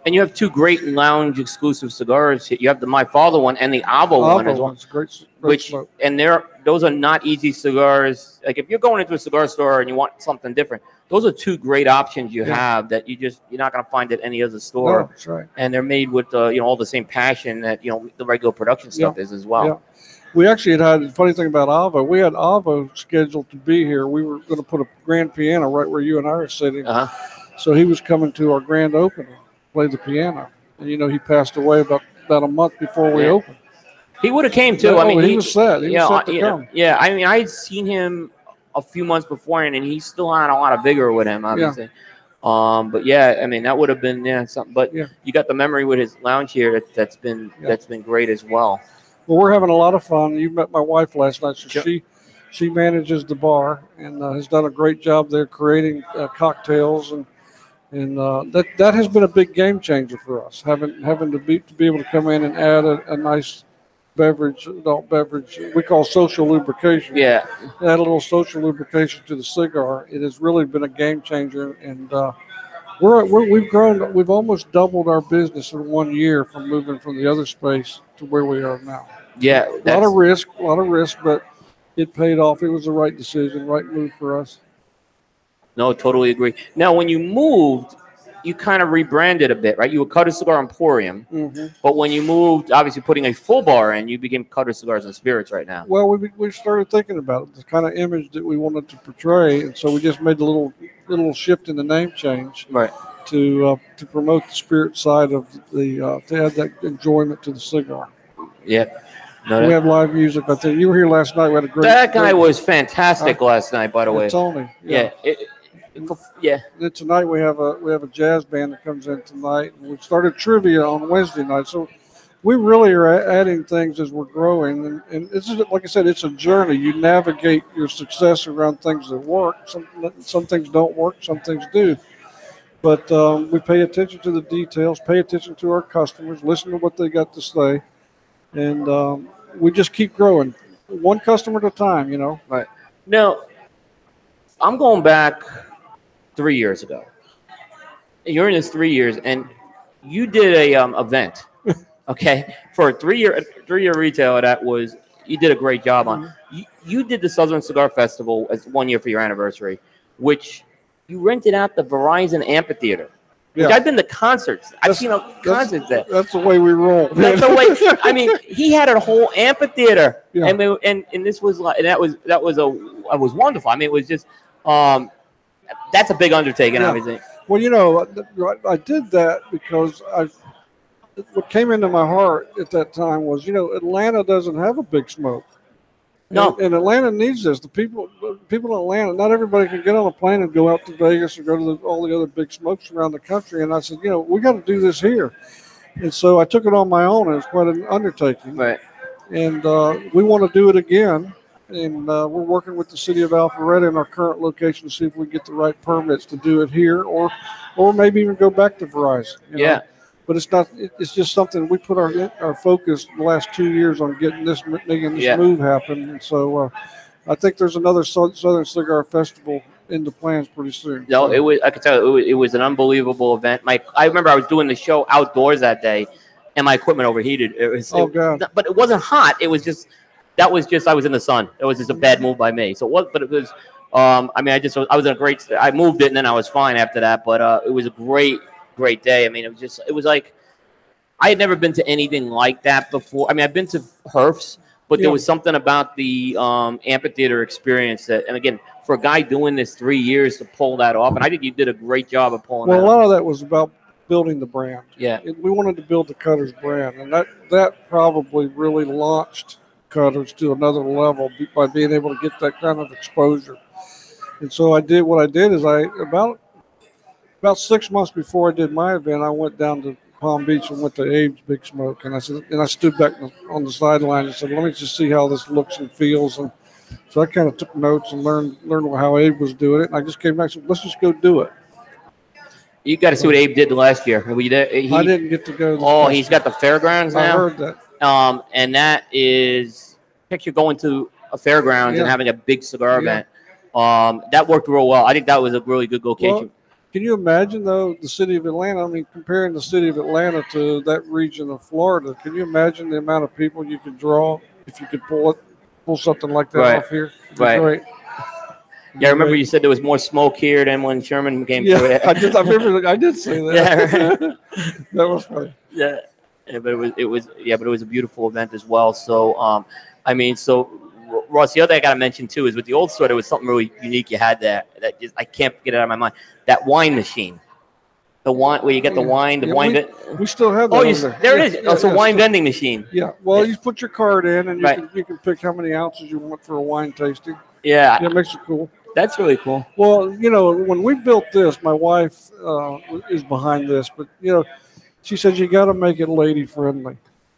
And you have two great lounge exclusive cigars. You have the My Father one and the Avo, one as well. One's great, great Which smoke. and they're those are not easy cigars. Like if you're going into a cigar store and you want something different, those are two great options you Yeah. have that you just you're not going to find at any other store. No, that's right. And they're made with uh, you know all the same passion that you know the regular production stuff is as well. Yeah. We actually had had the funny thing about Avo. We had Avo scheduled to be here. We were going to put a grand piano right where you and I are sitting. Uh huh. So he was coming to our grand opening, play the piano. And, you know, he passed away about, about a month before we Yeah. opened. He would have came too. No, I mean, he was set. He was yeah, set to I- come. Yeah, I mean, I had seen him a few months before, and he still had a lot of vigor with him, obviously. Um, but yeah, I mean, that would have been yeah something. But Yeah. you got the memory with his lounge here that, that's been Yeah. that's been great as well. Well, we're having a lot of fun. You met my wife last night. So Sure. she she manages the bar and uh, has done a great job there creating uh, cocktails and and uh, that that has been a big game changer for us. Having having to be to be able to come in and add a, a nice beverage, adult beverage we call social lubrication. Yeah, Add a little social lubrication to the cigar. It has really been a game changer, and uh, we're, we're we've grown. We've almost doubled our business in one year from moving from the other space to where we are now. yeah. A lot That's, of risk, a lot of risk, but it paid off. It was the right decision, right move for us. no, totally agree. Now, when you moved, you kind of rebranded a bit, right? You were Cutter Cigar Emporium, hmm but when you moved, obviously putting a full bar in, you became Cutter Cigars and Spirits right now. Well, we we started thinking about it, the kind of image that we wanted to portray, and so we just made a little little shift in the name change Right. to uh, to promote the spirit side of the uh, to add that enjoyment to the cigar. Yeah. No, We that, have live music. I think you were here last night. We had a great. that guy great- was fantastic last night, by the way. Tony. Yeah. It, it, yeah. Then tonight we have a we have a jazz band that comes in tonight, and we started trivia on Wednesday night. So we really are a- adding things as we're growing, and, and it's just, like I said, it's a journey. You navigate your success around things that work. Some some things don't work, some things do. But um, we pay attention to the details, pay attention to our customers, listen to what they got to say, and um, we just keep growing, one customer at a time. You know. Now, I'm going back three years ago. You're in this three years, and you did a um, event, okay, for a three year three year retailer that was you did a great job on. You, you did the Southern Cigar Festival as one year for your anniversary, which you rented out the Verizon Amphitheater. Which Yeah. I've been to concerts. I've That's- seen a concerts there. That's the way we roll. That's the way. I mean, he had a whole amphitheater, Yeah. and we- and and this was like and that was that was a it was wonderful. I mean, it was just um, that's a big undertaking, Yeah. obviously. Well, you know, I, I did that because I. What came into my heart at that time was, you know, Atlanta doesn't have a big smoke. No. and, and Atlanta needs this. The people, people in Atlanta, not everybody can get on a plane and go out to Vegas or go to the, all the other big smokes around the country. And I said, you know, we got to do this here. And so I took it on my own. And it was quite an undertaking. Right. And uh, we want to do it again. And uh, we're working with the city of Alpharetta in our current location to see if we get the right permits to do it here, or, or maybe even go back to Verizon. you know. Yeah. But it's not. it- It's just something we put our our focus the last two years on getting this making this Yeah. move happen. And so uh, I think there's another Sou- Southern Cigar Festival in the plans pretty soon. No, it was. I could tell it was, it was an unbelievable event. My, I remember I was doing the show outdoors that day, and my equipment overheated. It was. Oh it- God. But it wasn't hot. It was just. That was just. I was in the sun. It was just a bad move by me. So what? But it was. Um. I mean, I just. I was in a great. I moved it, and then I was fine after that. But uh, it was a great, great day. I mean, it was just. It was like. I had never been to anything like that before. I mean, I've been to Herf's, but Yeah. there was something about the um, amphitheater experience that, and again, for a guy doing this three years to pull that off, and I think you did a great job of pulling Well, a that off. lot of that was about building the brand. Yeah, It- we wanted to build the Cutters brand, and that that probably really launched Cutters to another level be- by being able to get that kind of exposure. And so I did what I did is I about about six months before I did my event, I went down to Palm Beach and went to Abe's Big Smoke, and I said, and I stood back on the sideline and said, "Let me just see how this looks and feels." And so I kind of took notes and learned learned how Abe was doing it. And I just came back and said, "Let's just go do it." you got to see what Abe did last year. Were you there? He, I didn't get to go. this oh, past he's got the fairgrounds year. I now, heard that. um, and that is picture going to a fairgrounds and Yeah. having a big cigar Yeah. event. Um, that worked real well. I think that was a really good location. Well, Can you imagine though the city of Atlanta? I mean, comparing the city of Atlanta to that region of Florida, can you imagine the amount of people you could draw if you could pull it, pull something like that Right. off here? It'd be Right. great. Yeah, I remember you said there was more smoke here than when Sherman came Yeah, through. I did. I remember. I did say that. Yeah. That was funny. Yeah, yeah, but it was it was yeah, but it was a beautiful event as well. So, um, I mean, so R- Ross, the other thing I got to mention too is with the old store, there was something really unique you had there that just, I can't get it out of my mind. That wine machine, the wine where you get the wine, the Yeah, wine. we, ven- we still have that. oh, over you, there. there Yeah, it is. yeah, oh, it's a yeah, wine still- vending machine. Yeah. Well, Yeah. you put your card in, and you Right. can you can pick how many ounces you want for a wine tasting. Yeah, Yeah, it makes it cool. that's really cool. Well, you know, when we built this, my wife uh, is behind this, but you know, she said you got to make it lady friendly.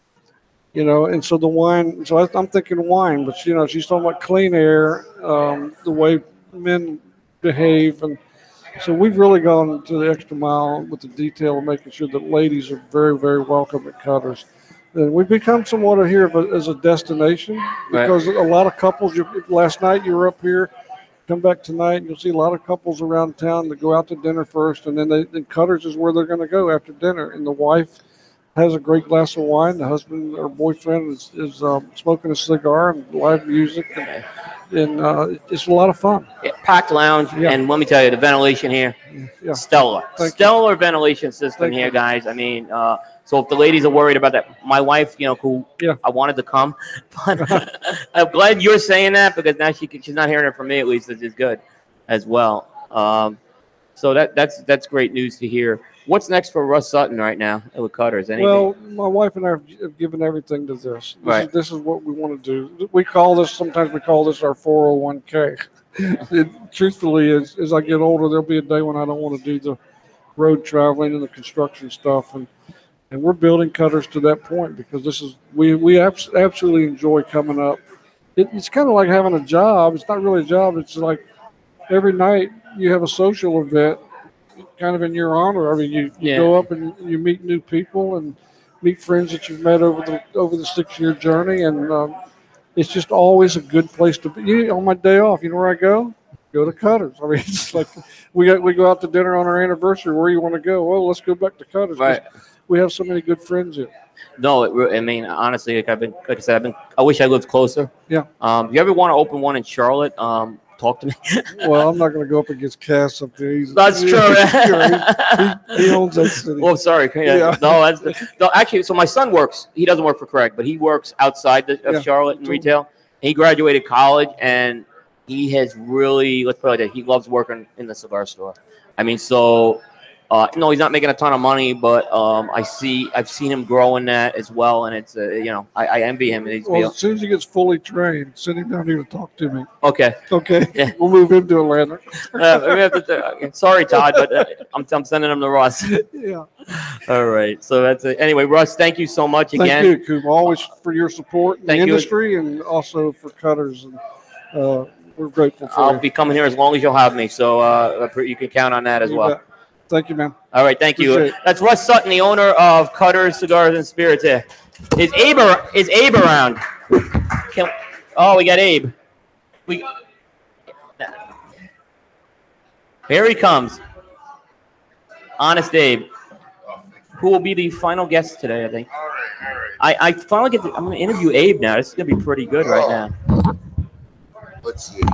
You know, and so the wine. So I, I'm thinking wine, but you know, she's talking about clean air, um, the way men behave, and so we've really gone to the extra mile with the detail of making sure that ladies are very, very welcome at Cutters. And we've become somewhat of here of a, as a destination Right. because a lot of couples. You, last night you were up here. Come back tonight, and you'll see a lot of couples around town that go out to dinner first, and then they, then Cutters is where they're going to go after dinner. And the wife has a great glass of wine. The husband or boyfriend is, is um, smoking a cigar and live music, and, and uh, it's a lot of fun. Yeah, packed lounge, Yeah. and let me tell you, the ventilation here, Yeah. stellar, Thank you. stellar ventilation system Thank here, you. guys. I mean, uh, so if the ladies are worried about that, my wife, you know, who Yeah. I wanted to come, but I'm glad you're saying that because now she can, she's not hearing it from me at least, which is good as well. Um, so that that's that's great news to hear. What's next for Russ Sutton right now with Cutters? Anything? Well, my wife and I have have given everything to this. This, Right. is, this is what we want to do. We call this, sometimes we call this our four oh one k. It, truthfully, as, as I get older, there'll be a day when I don't want to do the road traveling and the construction stuff. And, and we're building Cutters to that point because this is, we, we abs- absolutely enjoy coming up. It, it's kind of like having a job. It's not really a job. It's like every night you have a social event kind of in your honor. I mean, you, you Yeah. go up and you meet new people and meet friends that you've met over the over the six year journey, and um, it's just always a good place to be. You, on my day off, you know where I go? Go to Cutters. I mean, it's like we got we go out to dinner on our anniversary. Where you want to go? Well, let's go back to Cutters. 'cause Right. We have so many good friends here. No, it, re- I mean, honestly, like I've been, like I said, I've been. I wish I lived closer. Yeah. Um, you ever want to open one in Charlotte? Um, talk to me. Well, I'm not going to go up against Cass up there. He's, That's true. he, he owns that city. Oh, sorry. Yeah. Yeah. No, that's no. Actually, so my son works. He doesn't work for Craig, but he works outside the, of Yeah. Charlotte in retail. He graduated college, and he has really, let's put it like that, he loves working in the cigar store. I mean, so uh, no, he's not making a ton of money, but um, I see, I've seen him grow in that as well, and it's uh, you know, I, I envy him. And he's Well, as soon as he gets fully trained, send him down here to talk to me. okay. Okay, Yeah. we'll move him to Atlanta. Uh, we have to, okay. Sorry, Todd, but uh, I'm, I'm sending him to Russ. Yeah. All right, so that's it. Anyway, Russ, thank you so much Thank again. you, Coop, always for your support in Thank the you. industry and also for Cutters. And uh, we're grateful for I'll you. be coming here as long as you'll have me, so uh, you can count on that as You well. bet. Thank you, man. All right, thank you. Appreciate it. That's Russ Sutton, the owner of Cutters Cigars and Spirits. Here is Abe. ar- Is Abe around? Can, oh, we got Abe. We. Here he comes. Honest Abe, who will be the final guest today, I think. I, I finally get to, I'm going to interview Abe now. This is going to be pretty good right now. Let's see.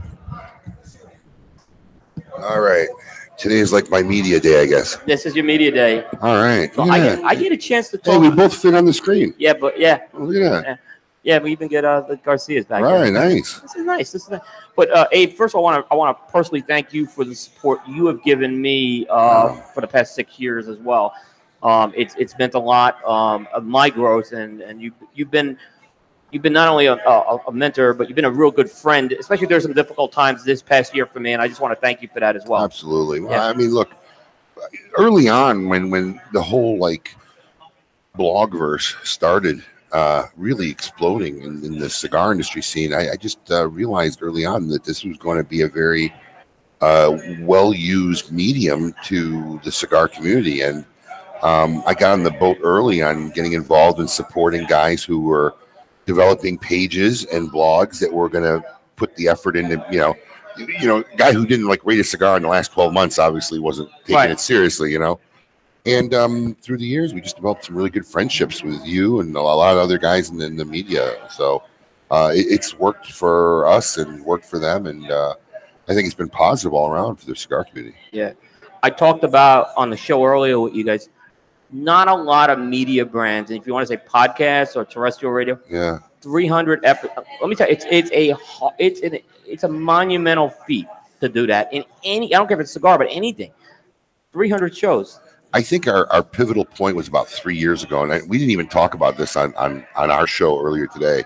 All right. Today is like my media day, I guess. This is your media day. All right. So Look I, at get, that. I get a chance to Hey, talk. we both fit on the screen. yeah, but yeah. Oh, look at that. Yeah, we even get uh, the Garcias back. All here. right, nice. This is nice. This is nice. But uh, Abe, first of all, I want to I want to personally thank you for the support you have given me uh, for the past six years as well. Um, it's it's meant a lot um, of my growth, and and you you've been you've been not only a, a, a mentor, but you've been a real good friend, especially during some difficult times this past year for me. And I just want to thank you for that as well. Absolutely. Well, Yeah. I mean, look, early on when when the whole like blogverse started uh, really exploding in, in the cigar industry scene, I, I just uh, realized early on that this was going to be a very uh, well-used medium to the cigar community. And um, I got on the boat early on getting involved in supporting guys who were developing pages and blogs that were going to put the effort into, you know, you know, guy who didn't like rate a cigar in the last twelve months obviously wasn't taking Right. it seriously, you know. And um, through the years, we just developed some really good friendships with you and a lot of other guys in the, in the media. So uh, it, it's worked for us and worked for them, and uh, I think it's been positive all around for the cigar community. Yeah. I talked about on the show earlier with you guys, not a lot of media brands. And if you want to say podcasts or terrestrial radio, Yeah. three hundred ep- let me tell you, it's it's a ho- it's an, it's a monumental feat to do that in any, I don't care if it's cigar, but anything. three hundred shows. I think our, our pivotal point was about three years ago, and I, we didn't even talk about this on, on, on our show earlier today.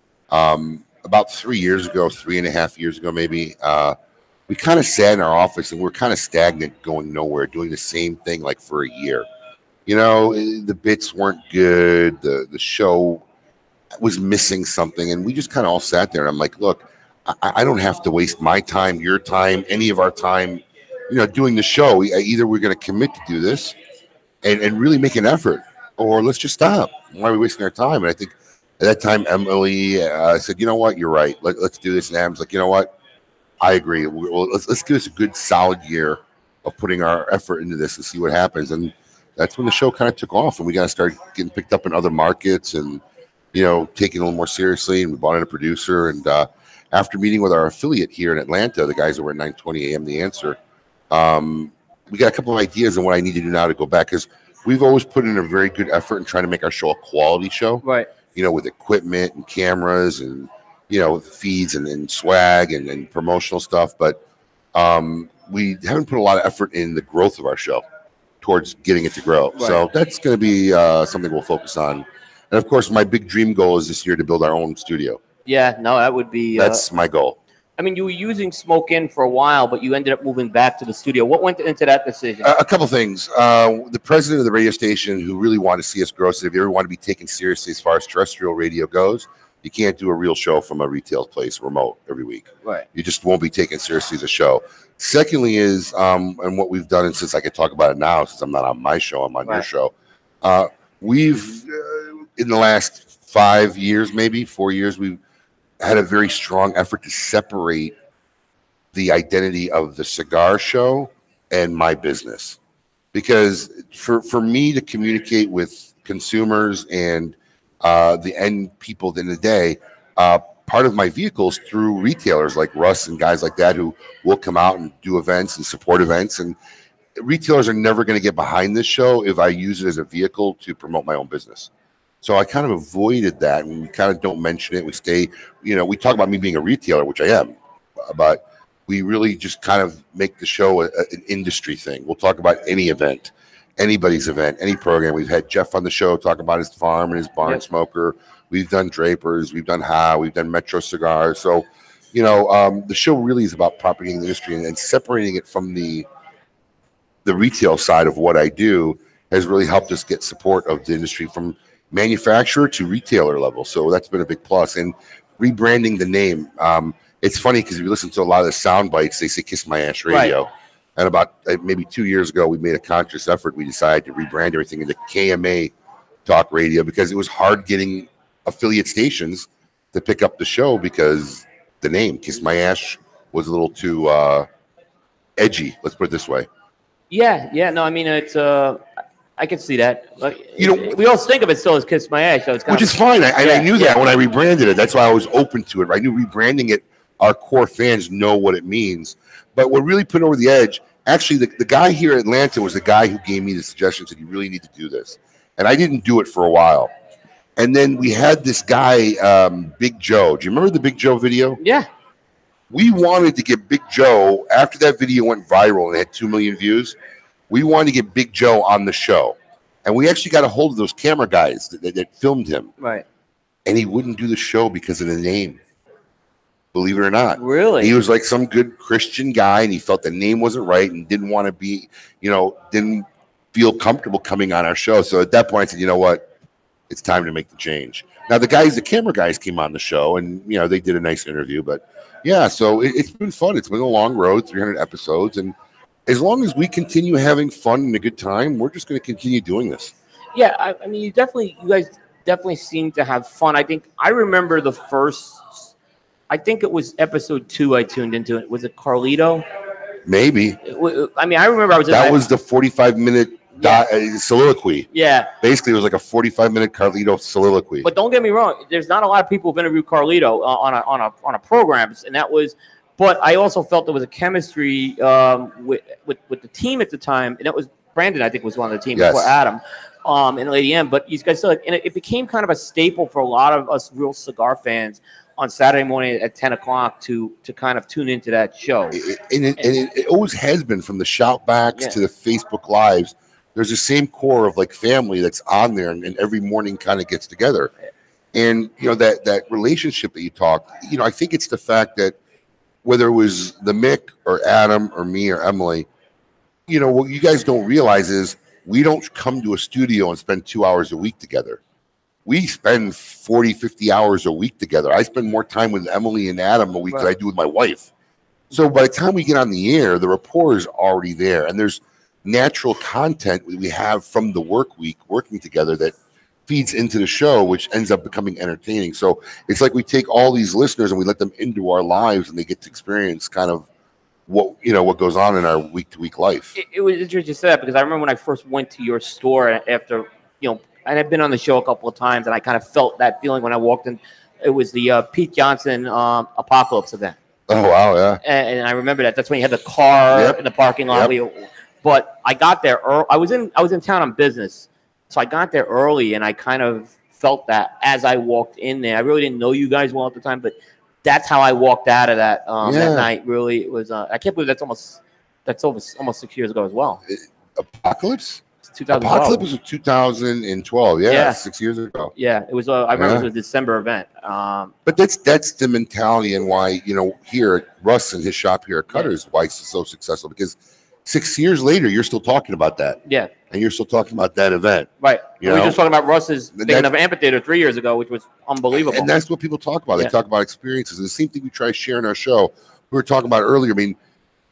Um, about three years ago, three and a half years ago, maybe, uh, we kind of sat in our office and we we're kind of stagnant, going nowhere, doing the same thing like for a year. You know, the bits weren't good. The, the show was missing something, and we just kind of all sat there. And I'm like, look, I, I don't have to waste my time, your time, any of our time, you know, doing the show. We, either we're going to commit to do this and, and really make an effort, or let's just stop. Why are we wasting our time? And I think at that time, Emily uh, said, you know what, you're right. Let, let's do this. And Adam's like, you know what, I agree. Well, let's, let's give this a good solid year of putting our effort into this and see what happens. And that's when the show kind of took off, and we got to start getting picked up in other markets and, you know, taking it a little more seriously. And we brought in a producer. And uh, after meeting with our affiliate here in Atlanta, the guys that were at nine twenty A M The Answer, um, we got a couple of ideas on what I need to do now to go back, because we've always put in a very good effort in trying to make our show a quality show. Right. You know, with equipment and cameras and, you know, feeds and, and swag and, and promotional stuff. But um, we haven't put a lot of effort in the growth of our show towards getting it to grow. Right. So that's going to be uh, something we'll focus on. And of course, my big dream goal is this year to build our own studio. Yeah, no, that would be. Uh, That's my goal. I mean, you were using Smoke In for a while, but you ended up moving back to the studio. What went into that decision? A, a couple things. Uh, the president of the radio station, who really wanted to see us grow, said if you ever want to be taken seriously as far as terrestrial radio goes, you can't do a real show from a retail place remote every week. Right. You just won't be taken seriously as a show. Secondly is, um, and what we've done, and since I can talk about it now, since I'm not on my show, I'm on Right. your show, uh, we've, uh, in the last five years, maybe four years, we've had a very strong effort to separate the identity of the cigar show and my business. Because for, for me to communicate with consumers and uh, the end people at the end of the day, uh, part of my vehicle is through retailers like Russ and guys like that who will come out and do events and support events. And retailers are never going to get behind this show if I use it as a vehicle to promote my own business. So I kind of avoided that, and we kind of don't mention it. We stay, you know, we talk about me being a retailer, which I am, but we really just kind of make the show a, an industry thing. We'll talk about any event, anybody's event, any program. We've had Jeff on the show talk about his farm and his barn Yep. smoker. We've done Drapers. We've done How. We've done Metro Cigars. So, you know, um, the show really is about propagating the industry, and, and separating it from the the retail side of what I do has really helped us get support of the industry from manufacturer to retailer level. So that's been a big plus. And rebranding the name. Um, it's funny because if you listen to a lot of the sound bites, they say Kiss My Ash Radio. Right. And about uh, maybe two years ago, we made a conscious effort. We decided to rebrand everything into K M A Talk Radio, because it was hard getting affiliate stations to pick up the show because the name Kiss My Ash was a little too uh, edgy. Let's put it this way. Yeah, yeah. No, I mean, it's. Uh, I can see that. Like, You know- we all think of it still as Kiss My Ash, so it's kind Which of. is fine. I, and Yeah, I knew that yeah. when I rebranded it. That's why I was open to it. I knew rebranding it, our core fans know what it means. But what really put over the edge, actually, the, the guy here in Atlanta was the guy who gave me the suggestion, said, you really need to do this. And I didn't do it for a while. And then we had this guy, um, Big Joe. Do you remember the Big Joe video? Yeah. We wanted to get Big Joe, after that video went viral and it had two million views, we wanted to get Big Joe on the show. And we actually got a hold of those camera guys that, that, that filmed him. Right. And he wouldn't do the show because of the name. Believe it or not. Really? He was like some good Christian guy, and he felt the name wasn't right and didn't want to be, you know, didn't feel comfortable coming on our show. So at that point, I said, you know what? It's time to make the change. Now, the guys, the camera guys came on the show, and, you know, they did a nice interview. But, yeah, so it, it's been fun. It's been a long road, three hundred episodes. And as long as we continue having fun and a good time, we're just going to continue doing this. Yeah, I, I mean, you definitely, you guys definitely seem to have fun. I think I remember the first. I think it was episode two. I tuned into it. Was it Carlito? Maybe It wa- I mean, I remember I was in that was the forty-five minute Yeah. di- uh, soliloquy. yeah. Basically, it was like a forty-five minute Carlito soliloquy. But don't get me wrong. There's not a lot of people who've interviewed Carlito uh, on a on a on a program, and that was. But I also felt there was a chemistry um, with, with with the team at the time, and that was Brandon. I think was on the team Yes. before Adam, um, and Lady M. But you guys still, and it, it became kind of a staple for a lot of us real cigar fans on Saturday morning at ten o'clock to to kind of tune into that show. It- and it, and it, it always has been, from the shout backs Yeah. to the Facebook lives. There's the same core of like family that's on there, and, and every morning kind of gets together. And you know that that relationship that you talk, you know, I think it's the fact that whether it was the Mick or Adam or me or Emily, you know, what you guys don't realize is we don't come to a studio and spend two hours a week together. We spend forty, fifty hours a week together. I spend more time with Emily and Adam a week than I do with my wife. So by the time we get on the air, the rapport is already there. And there's natural content we have from the work week working together that feeds into the show, which ends up becoming entertaining. So it's like we take all these listeners and we let them into our lives, and they get to experience kind of what, you know, what goes on in our week to week life. It, it was interesting you said that because I remember when I first went to your store after, you know, I had been on the show a couple of times, and I kind of felt that feeling when I walked in. It was the uh, Pete Johnson um, Apocalypse event. Oh, wow, yeah. And, and I remember that. That's when you had the car Yep. in the parking lot. We- But I got there early. I was in I was in town on business, so I got there early, and I kind of felt that as I walked in there. I really didn't know you guys well at the time, but that's how I walked out of that um, Yeah. that night. Really, it was. Uh, I can't believe that's almost that's over almost six years ago as well. Apocalypse? It's two thousand twelve. Apocalypse was two thousand twelve. Yeah, Yeah. six years ago. Yeah, it was. Uh, I remember Yeah. it was a December event. Um, But that's that's the mentality, and why, you know, here at Russ and his shop here at Cutters, why it's so successful, because six years later, you're still talking about that, yeah, and you're still talking about that event. right. You we were know? just talking about Russ's And thing that- of amphitheater three years ago, which was unbelievable. And that's what people talk about. They Yeah. talk about experiences. And the same thing we try to share in our show. We were talking about earlier. I mean,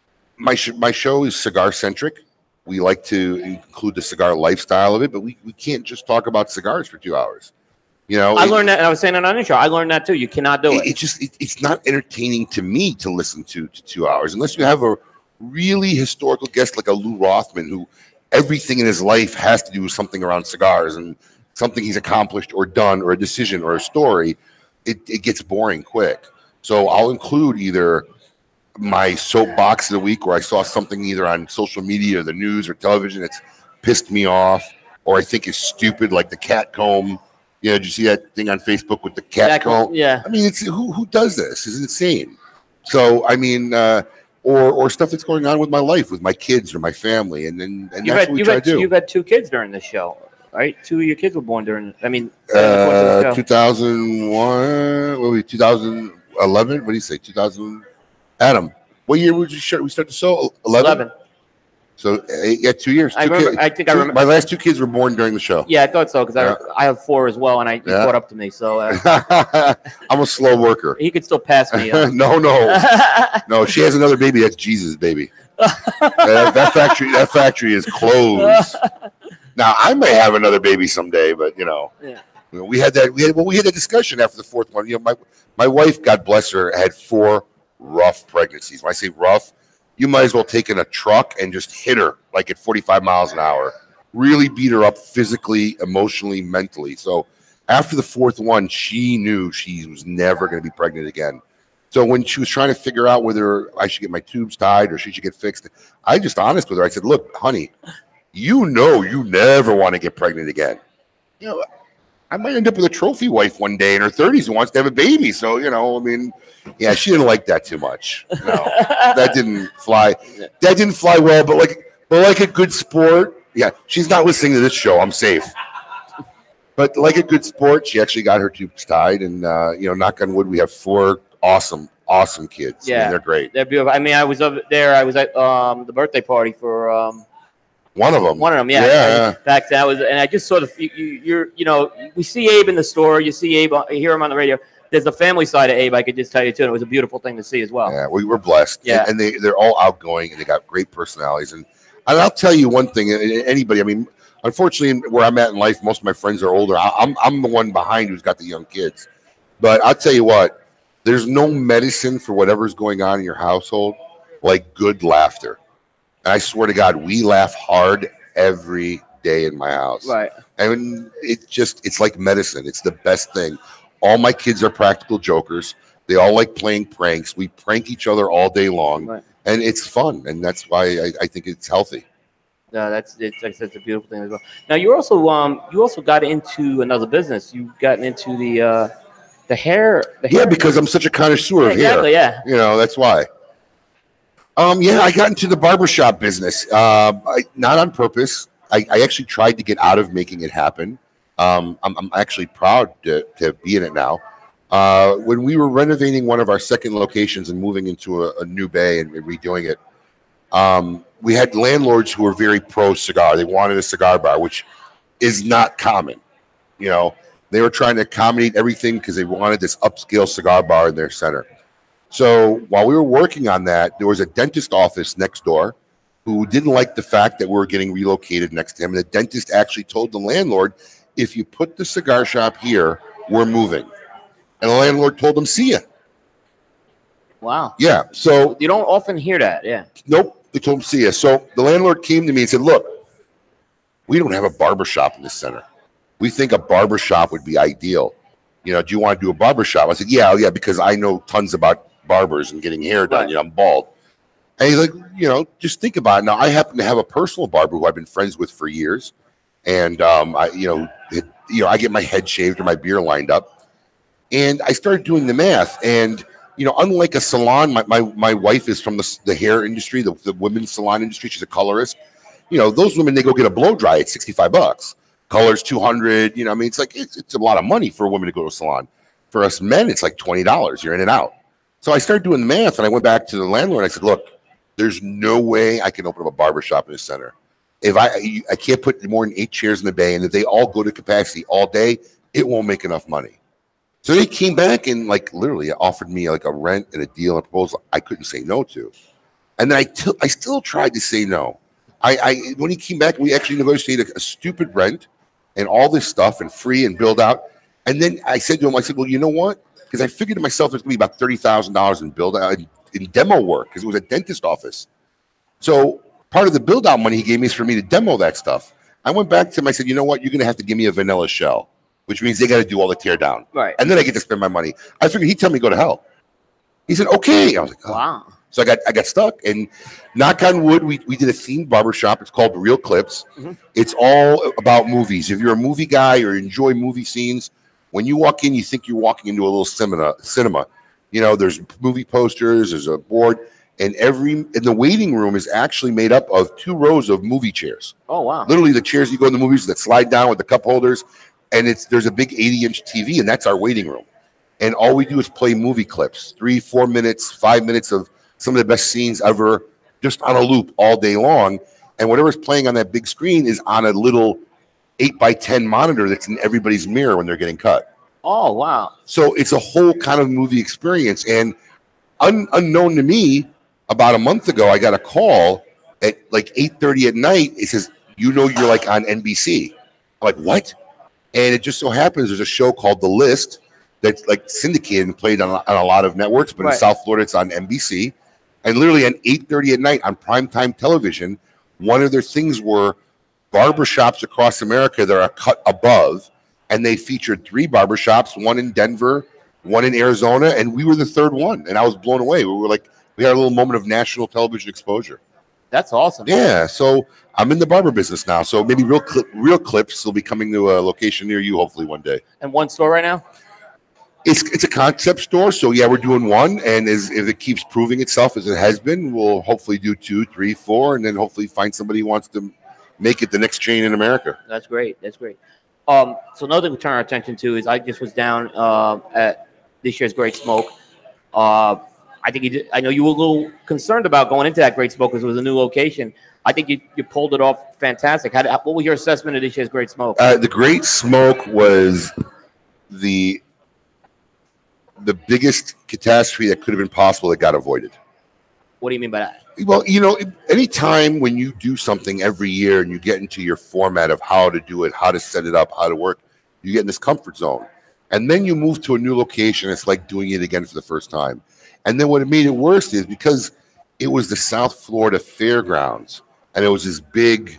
my sh- my show is cigar centric. We like to include the cigar lifestyle of it, but we, we can't just talk about cigars for two hours. You know, I it- learned that, and I was saying it on the show. I learned that too. You cannot do it, it. it just it, it's not entertaining to me to listen to to two hours unless you have a really historical guest like a Lou Rothman, who everything in his life has to do with something around cigars and something he's accomplished or done or a decision or a story. It, it gets boring quick. So I'll include either my soapbox of the week, where I saw something either on social media or the news or television that's pissed me off, or I think is stupid, like the cat comb. Yeah, did you see that thing on Facebook with the cat That- comb? yeah. I mean, it's who who does this? It's insane. So I mean, uh, or or stuff that's going on with my life, with my kids or my family, and then and You've that's had, what we you've, try had, to do. you've had two kids during this show, right? Two of your kids were born during. I mean, during the course of the Uh, show. two thousand one, what were we, two thousand eleven? What do you say? two thousand. Adam, what year would you start? We start the show? eleven. eleven. So eight, yeah, two years. I Two remember. kids- I think I two- remember. My last two kids were born during the show. Yeah, I thought so because Yeah. I I have four as well, and I he Yeah. caught up to me, so uh, I'm a slow worker. he could still pass me. Uh, no, no, no. She has another baby. That's Jesus' baby. that, that factory, that factory is closed. Now I may have another baby someday, but you know, Yeah. you know, we had that. We had well, we had that discussion after the fourth one. You know, my my wife, God bless her, had four rough pregnancies. When I say rough, you might as well take in a truck and just hit her like at forty-five miles an hour. Really beat her up physically, emotionally, mentally. So after the fourth one, she knew she was never going to be pregnant again. So when she was trying to figure out whether I should get my tubes tied or she should get fixed, I just honest with her. I said, "Look, honey, you know you never want to get pregnant again. You know, I might end up with a trophy wife one day in her thirties who wants to have a baby. So, you know, I mean, yeah, she didn't like that too much. No, that didn't fly. That didn't fly well, but like, but like a good sport, yeah, she's not listening to this show. I'm safe. But like a good sport, she actually got her tubes tied, and uh, you know, knock on wood, we have four awesome, awesome kids. I mean, Yeah. they're great. They're beautiful. I mean, I was over there. I was at um, the birthday party for um, One of them. one of them. Yeah, Yeah. back then I was, and I just saw the you, you, you're, you know, we see Abe in the store. You see Abe, you hear him on the radio. There's the family side of Abe. I could just tell you too. And it was a beautiful thing to see as well. Yeah, we were blessed. Yeah. And, and they, they're all outgoing and they got great personalities. And, and I'll tell you one thing, and anybody, I mean, unfortunately, where I'm at in life, most of my friends are older. I, I'm, I'm the one behind who's got the young kids. But I'll tell you what, There's no medicine for whatever's going on in your household like good laughter. And I swear to God, we laugh hard every day in my house. Right. And it just, it's like medicine. It's the best thing. All my kids are practical jokers. They all like playing pranks. We prank each other all day long. Right. And it's fun. And that's why I, I think it's healthy. No, that's it's, that's a beautiful thing as well. Now you also um you also got into another business. You gotten into the uh the hair. The Yeah, hair because I'm such a connoisseur Yeah, of hair. exactly. Yeah. You know, that's why. Um, yeah, I got into the barbershop business. Uh, I, not on purpose. I, I actually tried to get out of making it happen. Um, I'm, I'm actually proud to, to be in it now. Uh, when we were renovating one of our second locations and moving into a, a new bay and redoing it, um, we had landlords who were very pro cigar. They wanted a cigar bar, which is not common. You know, they were trying to accommodate everything because they wanted this upscale cigar bar in their center. So while we were working on that, there was a dentist office next door who didn't like the fact that we were getting relocated next to him. And the dentist actually told the landlord, if you put the cigar shop here, we're moving. And the landlord told him, see ya. Wow. Yeah. So, You don't often hear that. Yeah. nope, they told him, see ya. So the landlord came to me and said, look, we don't have a barber shop in this center. We think a barber shop would be ideal. You know, do you want to do a barber shop? I said, yeah, yeah, because I know tons about barbers and getting hair done. Right. You know, I'm bald. And he's like, you know, just think about it. Now, I happen to have a personal barber who I've been friends with for years. And, um, I, you know, it, you know, I get my head shaved or my beard lined up. And I started doing the math. And, you know, unlike a salon, my, my, my wife is from the, the hair industry, the, the women's salon industry. She's a colorist. You know, those women, they go get a blow dry at sixty-five bucks. Colors two hundred. You know, I mean, it's like, it's, it's a lot of money for a woman to go to a salon. For us men, it's like twenty dollars. You're in and out. So I started doing the math, and I went back to the landlord. And I said, look, there's no way I can open up a barber shop in the center. If I I can't put more than eight chairs in the bay, and if they all go to capacity all day, it won't make enough money. So they came back and like literally offered me like a rent and a deal and a proposal I couldn't say no to. And then I, t- I still tried to say no. I, I when he came back, we actually negotiated a, a stupid rent and all this stuff and free and build out. And then I said to him, I said, well, you know what? Because I figured to myself it's going to be about thirty thousand dollars in build out in, in demo work because it was a dentist office. So part of the build out money he gave me is for me to demo that stuff. I went back to him. I said, you know what? You're going to have to give me a vanilla shell, which means they got to do all the tear down. Right. And then I get to spend my money. I figured he'd tell me to go to hell. He said, okay. I was like, oh. Wow. So I got I got stuck. And knock on wood, we, we did a themed barbershop. It's called Real Clips. Mm-hmm. It's all about movies. If you're a movie guy or enjoy movie scenes, when you walk in, you think you're walking into a little cinema. cinema. You know, there's movie posters, there's a board, and every in the waiting room is actually made up of two rows of movie chairs. Oh, wow. Literally the chairs you go in the movies that slide down with the cup holders, and it's there's a big eighty inch T V, and that's our waiting room. And all we do is play movie clips, three, four minutes, five minutes of some of the best scenes ever, just on a loop all day long. And whatever's playing on that big screen is on a little eight by ten monitor that's in everybody's mirror when they're getting cut. Oh, wow. So it's a whole kind of movie experience. And un- unknown to me, about a month ago, I got a call at like eight thirty at night. It says, you know, you're like on N B C. I'm like, what? And it just so happens there's a show called The List that's like syndicated and played on, on a lot of networks, but Right. in South Florida, it's on N B C. And literally at eight thirty at night on primetime television, one of their things were barbershops across America that are cut above. And they featured three barbershops, one in Denver, one in Arizona, and we were the third one. And I was blown away. We were like, we had a little moment of national television exposure. That's awesome. Yeah, so I'm in the barber business now. So maybe real clip, real clips will be coming to a location near you hopefully one day. And one store right now? It's it's a concept store, so yeah, we're doing one, and as if it keeps proving itself as it has been, we'll hopefully do two, three, four, and then hopefully find somebody who wants to make it the next chain in America. That's great. That's great. Um, so another thing we turn our attention to is I just was down uh, at this year's Great Smoke. Uh, I think you did, I know you were a little concerned about going into that Great Smoke because it was a new location. I think you, you pulled it off fantastic. How did, what was your assessment of this year's Great Smoke? Uh, the Great Smoke was the the biggest catastrophe that could have been possible that got avoided. What do you mean by that? Well, you know, anytime when you do something every year and you get into your format of how to do it, how to set it up, how to work, you get in this comfort zone. And then you move to a new location. It's like doing it again for the first time. And then what made it worse is because it was the South Florida Fairgrounds, and it was this big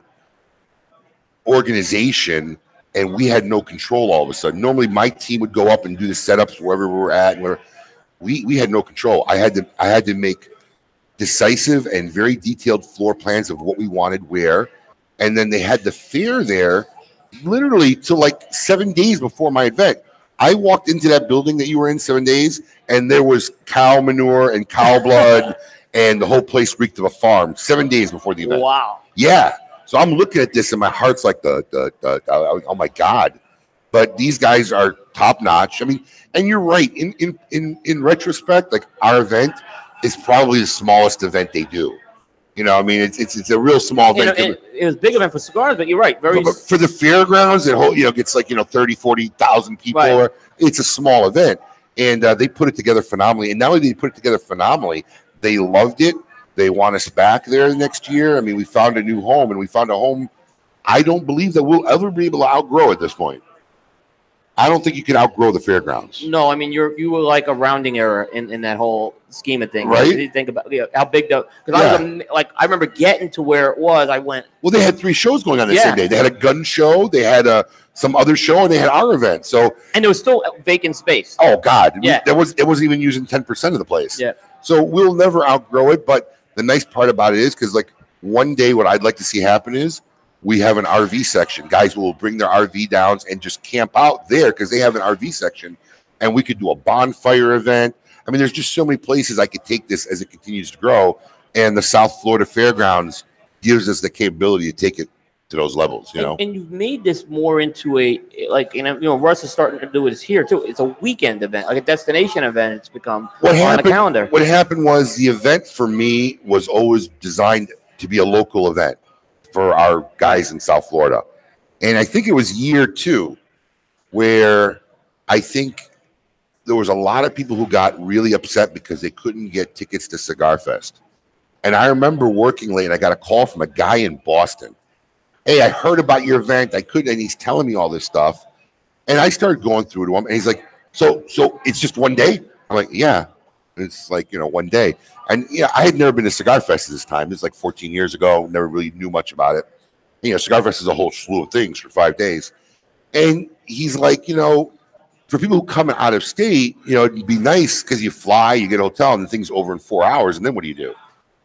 organization, and we had no control all of a sudden. Normally, my team would go up and do the setups wherever we were at. And we we had no control. I had to I had to make decisive and very detailed floor plans of what we wanted where, and then they had the fair there, literally till like seven days before my event. I walked into that building that you were in seven days, and there was cow manure and cow blood, and the whole place reeked of a farm. Seven days before the event. Wow. Yeah. So I'm looking at this, and my heart's like the the, the, the oh my god. But these guys are top notch. I mean, and you're right. In in in in retrospect, like our event is probably the smallest event they do. You know, I mean, it's it's, it's a real small You know, event. it, it was a big event for cigars, but you're right. Very. But for the fairgrounds, it whole you know gets like you know thirty, forty thousand people. Right. Or it's a small event, and uh, they put it together phenomenally. And not only did they put it together phenomenally, they loved it. They want us back there next year. I mean, we found a new home, and we found a home. I don't believe that we'll ever be able to outgrow at this point. I don't think you can outgrow the fairgrounds. No, I mean you're you were like a rounding error in, in that whole scheme of things. Right. You think about you know, how big the because I was am- like I remember getting to where it was. I went. Well, they had three shows going on the Yeah. same day. They had a gun show, they had a some other show, and they had our event. So, And there was still vacant space. oh god, we- Yeah. that was it wasn't even using ten percent of the place. Yeah. So we'll never outgrow it. But the nice part about it is because like one day, what I'd like to see happen is we have an R V section. Guys will bring their R V down and just camp out there because they have an R V section, and we could do a bonfire event. I mean, there's just so many places I could take this as it continues to grow, and the South Florida Fairgrounds gives us the capability to take it to those levels. You And, know, and you've made this more into a like you know, you know Russ is starting to do this here too. It's a weekend event, like a destination event. It's become what on the happened? calendar. What happened was the event for me was always designed to be a local event for our guys in South Florida, and I think it was year two where I think there was a lot of people who got really upset because they couldn't get tickets to Cigar Fest. And I remember working late, and I got a call from a guy in Boston. Hey, I heard about your event. I couldn't, and he's telling me all this stuff. And I started going through to him, and he's like, so, so it's just one day? I'm like, yeah, it's like, you know, one day. And, yeah, I had never been to Cigar Fest at this time. This is like fourteen years ago. Never really knew much about it. You know, Cigar Fest is a whole slew of things for five days. And he's like, you know, for people who come out of state, you know, it'd be nice because you fly, you get a hotel, and the thing's over in four hours. And then what do you do?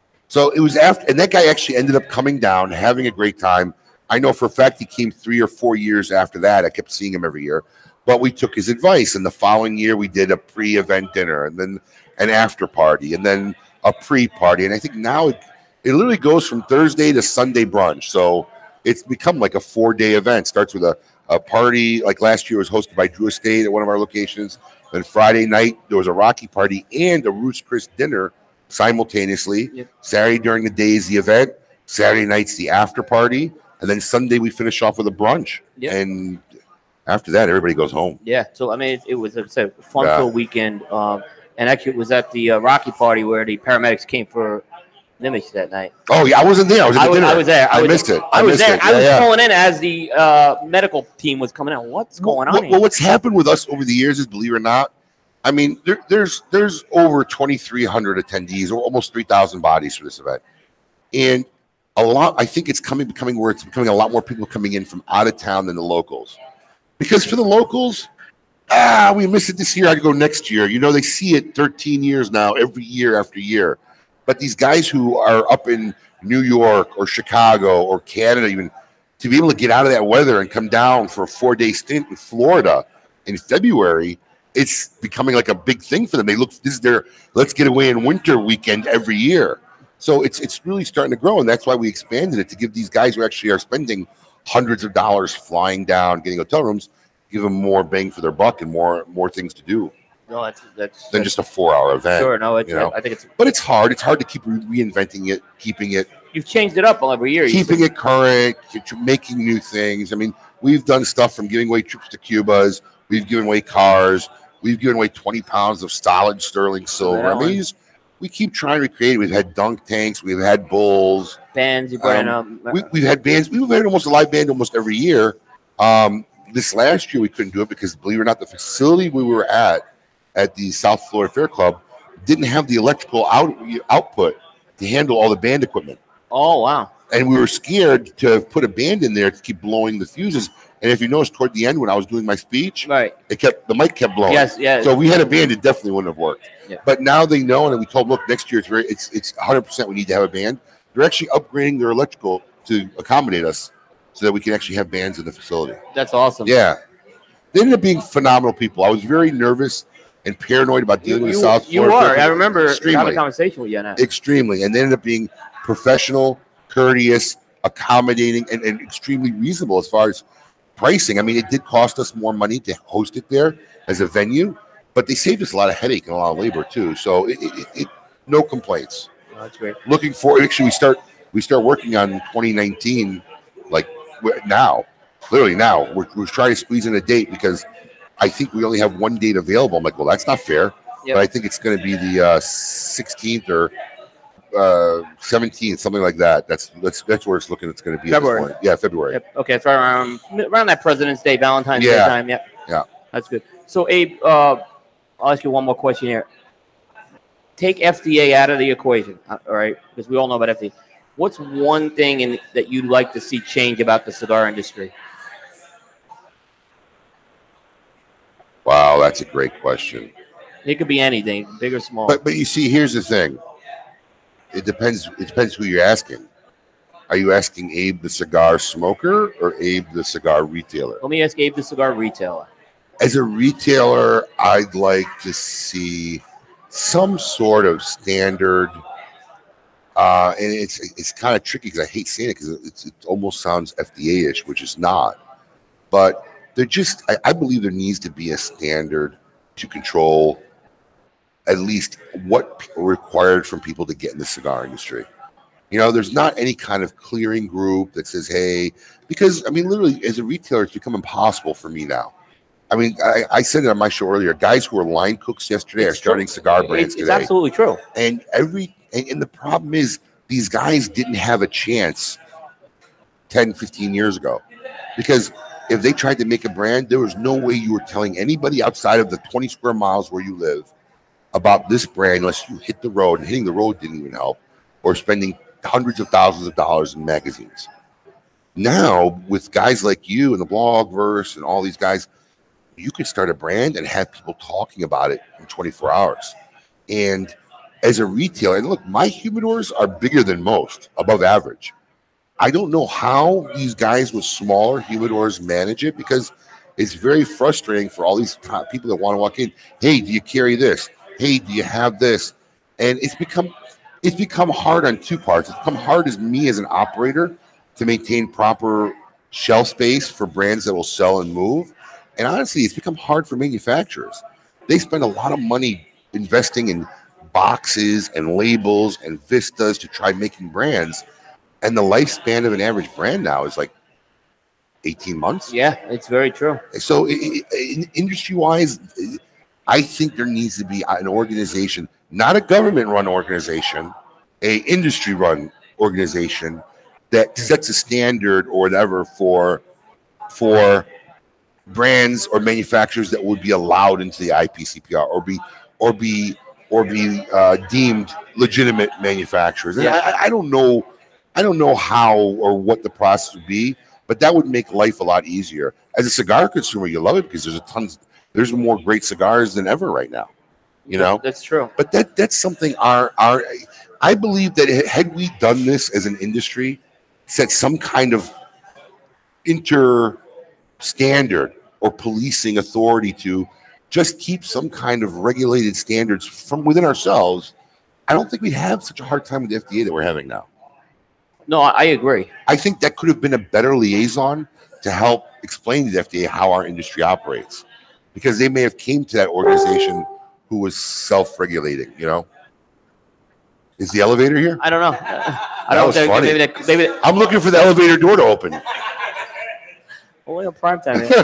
So it was after, and that guy actually ended up coming down, having a great time. I know for a fact he came three or four years after that. I kept seeing him every year, but we took his advice. And the following year, we did a pre-event dinner, and then an after party, and then a pre-party. And I think now it, it literally goes from Thursday to Sunday brunch. So it's become like a four-day event. Starts with a, a party. Like last year was hosted by Drew Estate at one of our locations. Then Friday night, there was a Rocky party and a Ruth's Chris dinner simultaneously. Yep. Saturday during the day is the event. Saturday night's the after party. And then Sunday we finish off with a brunch. Yep. And after that, everybody goes home. Yeah. So I mean, it, it was like I said, a fun Yeah. filled weekend. Um, and actually, it was at the uh, Rocky party where the paramedics came for Nimitz that night. Oh, yeah, I wasn't there. I was at I the was, dinner. I was there. I, was, missed it. I, was missed there. it. I Yeah, was yeah. calling in as the uh, medical team was coming out. What's going well, on well, here? what's happened with us over the years is, believe it or not, I mean, there, there's there's over twenty-three hundred attendees, or almost three thousand bodies for this event, and a lot. I think it's coming becoming where it's becoming a lot more people coming in from out of town than the locals, because for the locals, ah, we missed it this year. I'd go next year. You know, they see it thirteen years now, every year after year. But these guys who are up in New York or Chicago or Canada, even to be able to get out of that weather and come down for a four-day stint in Florida in February, it's becoming like a big thing for them. They look, this is their let's get away in winter weekend every year. So it's it's really starting to grow, and that's why we expanded it to give these guys who actually are spending hundreds of dollars flying down, getting hotel rooms, give them more bang for their buck and more more things to do No, that's that's than just a four-hour event. sure. No, it's, you know? I think it's But it's hard. It's hard to keep re- reinventing it, keeping it, you've changed it up every year. You keeping said. it current, keep- making new things. I mean, we've done stuff from giving away trips to Cubas. We've given away cars. We've given away twenty pounds of solid sterling silver. I mean, you just- we keep trying to recreate it. We've had dunk tanks. We've had bulls. bands you brought Um, up. We, we've had bands. We've had almost a live band almost every year. Um, this last year we couldn't do it because, believe it or not, the facility we were at at the South Florida Fair Club didn't have the electrical out, output to handle all the band equipment. Oh, wow. And we were scared to put a band in there to keep blowing the fuses. And if you notice, toward the end when I was doing my speech, right, it kept the mic kept blowing. Yes, yes. So we had a band, it definitely wouldn't have worked. Yeah. But now they know, and we told them, look, next year it's very, it's it's one hundred percent we need to have a band. They're actually upgrading their electrical to accommodate us, so that we can actually have bands in the facility. That's awesome. Yeah, they ended up being phenomenal people. I was very nervous and paranoid about dealing You, with you, South you Florida. are. I remember having a extremely, conversation with you on that. extremely, and they ended up being professional, courteous, accommodating, and, and extremely reasonable as far as pricing. I mean, it did cost us more money to host it there as a venue, but they saved us a lot of headache and a lot of labor too. So it, it, it no complaints. Oh, that's great. Looking forward. Actually, we start we start working on twenty nineteen, like now, literally now. We're, we're trying to squeeze in a date because I think we only have one date available. I'm like, well, that's not fair. Yep. But I think it's going to be the uh, sixteenth or uh, seventeenth, something like that. That's that's that's where it's looking. It's going to be February. At this point. Yeah, February. Yep. Okay, it's right around around that President's Day, Valentine's Day Yeah. time. Yep. Yeah. That's good. So, Abe, uh, I'll ask you one more question here. Take F D A out of the equation, all right? Because we all know about F D A. What's one thing in, that you'd like to see change about the cigar industry? Wow, that's a great question. It could be anything, big or small. But but you see, here's the thing. It depends. It depends who you're asking. Are you asking Abe the cigar smoker or Abe the cigar retailer? Let me ask Abe the cigar retailer. As a retailer, I'd like to see some sort of standard. Uh, and it's it's kind of tricky because I hate saying it because it, it almost sounds F D A-ish, which is not. But there just, I, I believe there needs to be a standard to control at least what are required from people to get in the cigar industry. You know, there's not any kind of clearing group that says, hey, because, I mean, literally, as a retailer, it's become impossible for me now. I mean, I, I said it on my show earlier. Guys who were line cooks yesterday It's are starting true. cigar It's, brands it's today. absolutely true. And every and, and the problem is these guys didn't have a chance ten, fifteen years ago. Because if they tried to make a brand, there was no way you were telling anybody outside of the twenty square miles where you live about this brand unless you hit the road, and hitting the road didn't even help, or spending hundreds of thousands of dollars in magazines. Now, with guys like you and the Blogverse and all these guys, you can start a brand and have people talking about it in twenty-four hours. And as a retailer, and look, my humidors are bigger than most, above average. I don't know how these guys with smaller humidors manage it because it's very frustrating for all these people that want to walk in. Hey, do you carry this? Hey, do you have this? And it's become it's become hard on two parts. It's become hard as me as an operator to maintain proper shelf space for brands that will sell and move. And honestly, it's become hard for manufacturers. They spend a lot of money investing in boxes and labels and vistas to try making brands. And the lifespan of an average brand now is like eighteen months. Yeah, it's very true. So industry-wise, I think there needs to be an organization, not a government-run organization, a industry-run organization that sets a standard or whatever for for brands or manufacturers that would be allowed into the I P C P R or be or be or be uh, deemed legitimate manufacturers. And Yeah. I, I don't know, I don't know how or what the process would be, but that would make life a lot easier. As a cigar consumer, you love it because there's a tons, there's more great cigars than ever right now. You know, That's true. but that that's something our our I believe that had we done this as an industry, set some kind of inter standard or policing authority to just keep some kind of regulated standards from within ourselves, I don't think we'd have such a hard time with the F D A that we're having now. No, I I agree. I think that could have been a better liaison to help explain to the F D A how our industry operates, because they may have came to that organization who was self-regulating, you know? Is the elevator here? I don't know. I That don't was know. funny. Maybe that, maybe that, I'm looking for the elevator door to open. only on prime time. Man.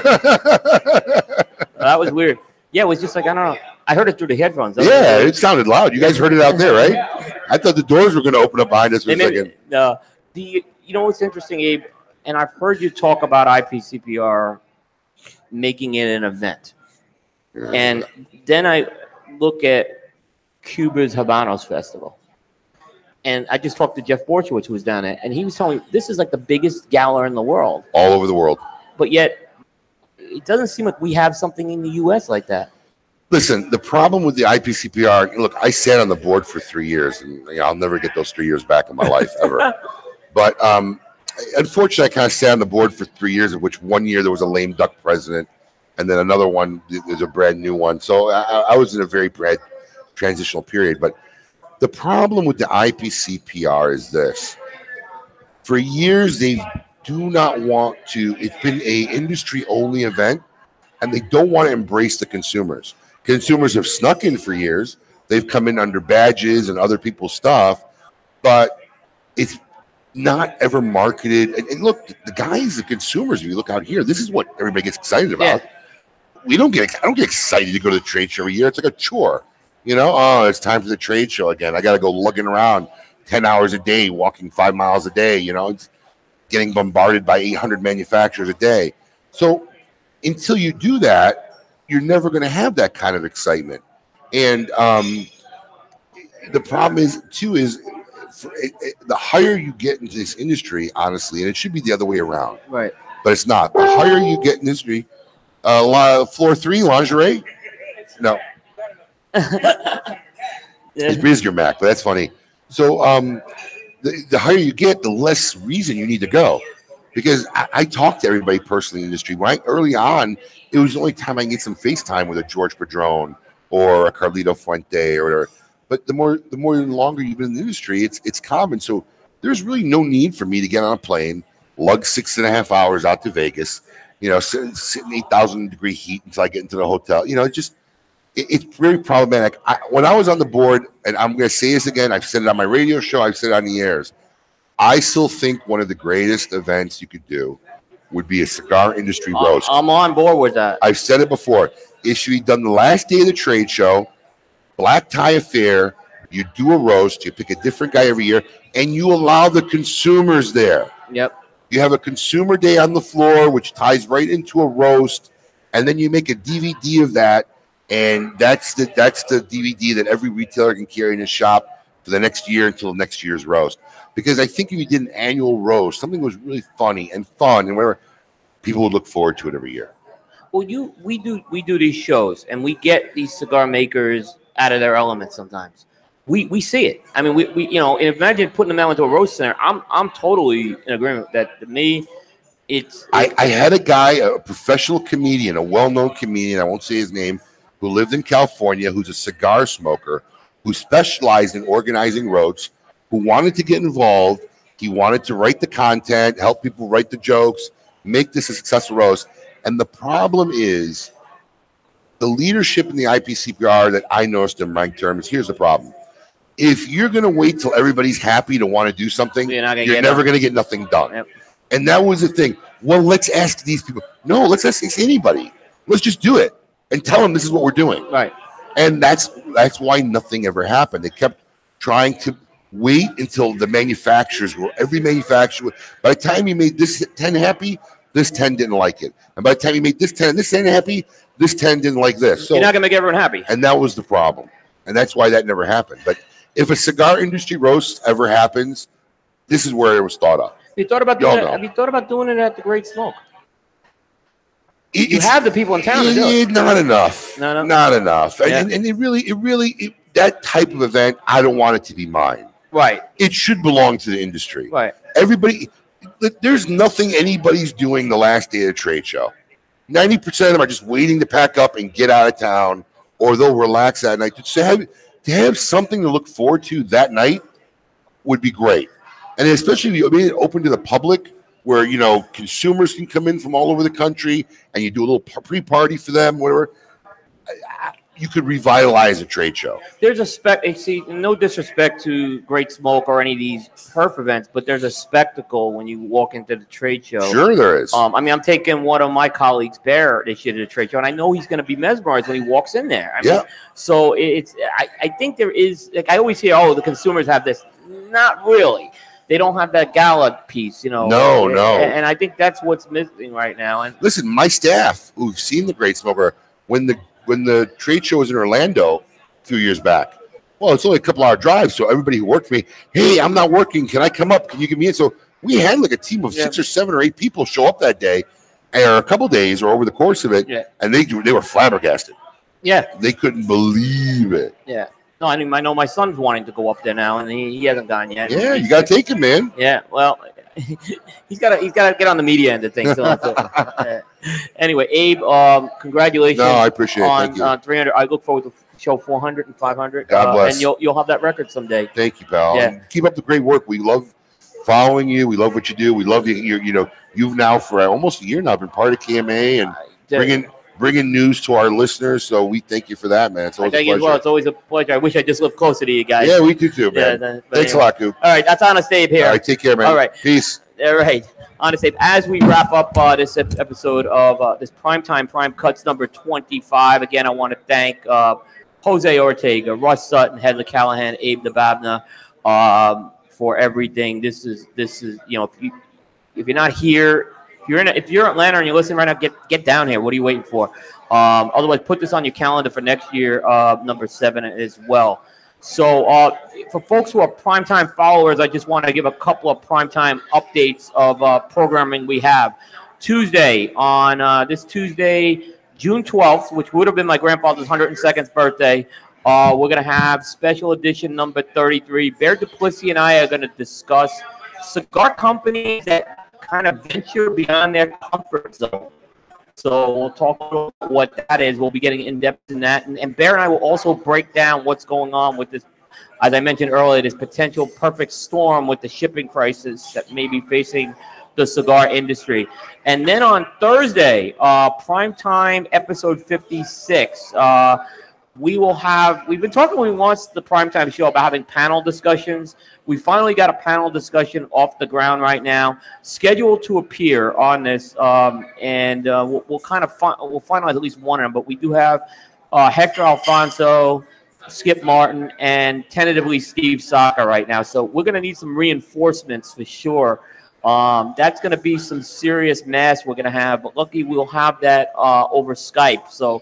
That was weird. Yeah, it was just like, I don't know. I heard it through the headphones. That was Yeah, weird. it sounded loud. You guys heard it out there, right? I thought the doors were going to open up behind us for They a made- second. uh, the, you know what's interesting, Abe? And I've heard you talk about I P C P R making it an event. And then I look at Cuba's Habanos Festival. And I just talked to Jeff Borchowitz, who was down there, and he was telling me this is like the biggest gala in the world. All over the world. But yet, it doesn't seem like we have something in the U S like that. Listen, the problem with the I P C P R, look, I sat on the board for three years, and you know, I'll never get those three years back in my life, ever. But um, unfortunately, I kind of sat on the board for three years, of which one year there was a lame duck president, and then another one, there's a brand new one. So I, I was in a very bad transitional period. But the problem with the I P C P R is this. For years, they do not want to, it's been a industry-only event, and they don't want to embrace the consumers. Consumers have snuck in for years. They've come in under badges and other people's stuff, but it's not ever marketed. And, and look, the guys, the consumers, if you look out here, this is what everybody gets excited about. Yeah. We don't get, I don't get excited to go to the trade show every year. It's like a chore. You know, oh, it's time for the trade show again. I got to go lugging around ten hours a day, walking five miles a day. You know, it's getting bombarded by eight hundred manufacturers a day. So until you do that, you're never going to have that kind of excitement. And um, the problem is, too, is for it, it, the higher you get into this industry, honestly, and it should be the other way around. Right. But it's not. The higher you get in this industry, uh, floor three, lingerie? No. It's Brisker Mac, but that's funny. So um, the, the higher you get, the less reason you need to go. Because I, I talk to everybody personally in the industry. Right early on, it was the only time I can get some FaceTime with a George Padron or a Carlito Fuente or whatever. But the more the more longer you've been in the industry, it's it's common. So there's really no need for me to get on a plane, lug six and a half hours out to Vegas, you know, sit, sit in eight thousand degree heat until I get into the hotel. You know, it just it, it's very problematic. I, when I was on the board, and I'm going to say this again, I've said it on my radio show, I've said it on the airs. I still think one of the greatest events you could do would be a cigar industry roast. I'm on board with that. I've said it before. It should be done the last day of the trade show, black tie affair. You do a roast. You pick a different guy every year, and you allow the consumers there. Yep. You have a consumer day on the floor, which ties right into a roast, and then you make a D V D of that, and that's the that's the D V D that every retailer can carry in his shop for the next year until next year's roast. Because I think if you did an annual roast, something was really funny and fun, and where people would look forward to it every year. Well, you we do we do these shows, and we get these cigar makers out of their element sometimes. We we see it. I mean, we, we you know, and imagine putting them out into a roast center. I'm I'm totally in agreement with that. To me, it's. I, I had a guy, a professional comedian, a well-known comedian, I won't say his name, who lived in California, who's a cigar smoker, who specialized in organizing roasts, who wanted to get involved. He wanted to write the content, help people write the jokes, make this a successful roast. And the problem is the leadership in the I P C P R that I noticed in my terms. Here's the problem. If you're going to wait till everybody's happy to want to do something, You're not gonna you're get never done. going to get nothing done. Yep. And that was the thing. Well, let's ask these people. No, let's ask anybody. Let's just do it and tell them this is what we're doing. Right. And that's that's why nothing ever happened. They kept trying to wait until the manufacturers were every manufacturer. By the time you made this ten happy, this ten didn't like it. And by the time you made this ten and this ten happy, this ten didn't like this. So, You're not gonna make everyone happy. and that was the problem. And that's why that never happened. But if a cigar industry roast ever happens, this is where it was thought of. Have you thought about Y'all doing it? know. Have you thought about doing it at the Great Smoke? It- You it's- have the people in town to do Eh, it. Not enough. Not enough? Not enough. And, Yeah. and, and it really, it really, it, that type of event, I don't want it to be mine. Right. It should belong to the industry. Right. Everybody, there's nothing anybody's doing the last day of the trade show. ninety percent of them are just waiting to pack up and get out of town, or they'll relax that night. To have, to have something to look forward to that night would be great. And especially if you made it open to the public, where, you know, consumers can come in from all over the country and you do a little pre-party for them, whatever. You could revitalize a trade show. There's a spec. See, no disrespect to Great Smoke or any of these turf events, but there's a spectacle when you walk into the trade show. Sure, there is. Um, I mean, I'm taking one of my colleagues, Bear, this year to the trade show, and I know he's going to be mesmerized when he walks in there. I mean, Yeah. So it's. I, I think there is. Like I always hear, oh, the consumers have this. Not really. they don't have that gala piece, you know. No, and, no. And I think that's what's missing right now. And Listen, my staff who've seen the Great Smoker when the when the trade show was in Orlando a few years back. Well, it's only a couple hour drive, so everybody who worked for me, hey, I'm not working. Can I come up? Can you give me in? So we had like a team of Yeah. six or seven or eight people show up that day, or a couple days, or over the course of it, Yeah. and they they were flabbergasted. yeah, They couldn't believe it. yeah. No, I mean, I know my son's wanting to go up there now, and he, he hasn't gone yet. Yeah, you got to take him, man. Yeah, well, he's got to he's got to get on the media end of things. So that's it. Uh, anyway, Abe, um, congratulations No, I appreciate it. on Thank you. uh, three hundred. I look forward to show four hundred and five hundred. God uh, bless. And you'll you'll have that record someday. Thank you, pal. Yeah. And keep up the great work. We love following you. We love what you do. We love you. You're, you know, you've now for almost a year now been part of K M A and bringing bringing news to our listeners. So we thank you for that, man. It's I always a thank you as pleasure. well. It's always a pleasure. I wish I just lived closer to you guys. Yeah, we do too, Yeah, man. the- but Thanks anyway. a lot, Coop. All right, that's Honest Abe here. All right, take care, man. All right. Peace. All right. Honest Abe, as we wrap up uh, this ep- episode of uh, this Primetime Prime Cuts number twenty-five, again, I want to thank uh, Jose Ortega, Russ Sutton, Headley Callahan, Abe Nababna um, for everything. This is, this is, you know, if, you, if you're not here, if you're in, a, if you're in Atlanta and you're listening right now, get get down here. What are you waiting for? Um, otherwise, put this on your calendar for next year, uh, number seven as well. So uh, for folks who are primetime followers, I just want to give a couple of primetime updates of uh, programming we have. Tuesday, on uh, this Tuesday, June twelfth, which would have been my grandfather's one hundred second birthday, uh, we're going to have special edition number thirty-three. Bear Duplessis and I are going to discuss cigar companies that kind of venture beyond their comfort zone. So we'll talk about what that is. We'll be getting in depth in that. And, and Bear and I will also break down what's going on with this, as I mentioned earlier, this potential perfect storm with the shipping crisis that may be facing the cigar industry. And then on Thursday, uh, primetime episode fifty-six, uh, we will have, we've been talking when we launched the primetime show about having panel discussions. We finally got a panel discussion off the ground right now, scheduled to appear on this, um, and uh, we'll, we'll kind of fi- we'll finalize at least one of them. But we do have uh, Hector Alfonso, Skip Martin, and tentatively Steve Saka right now. So we're going to need some reinforcements for sure. Um, that's going to be some serious mess we're going to have. But lucky we'll have that uh, over Skype. So.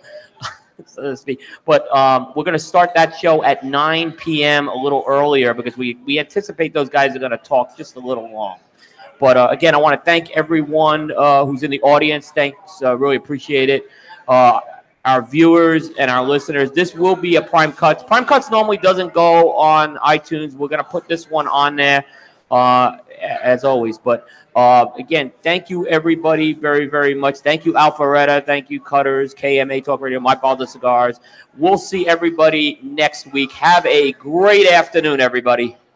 So to speak. But um, we're going to start that show at nine p.m. a little earlier because we, we anticipate those guys are going to talk just a little long. But uh, again, I want to thank everyone uh, who's in the audience. Thanks. Uh, really appreciate it. Uh, our viewers and our listeners. This will be a Prime Cuts. Prime Cuts normally doesn't go on iTunes. We're going to put this one on there uh, as always. But Uh, again, thank you, everybody, very, very much. Thank you, Alpharetta. Thank you, Cutters, K M A Talk Radio, My Balda Cigars. We'll see everybody next week. Have a great afternoon, everybody.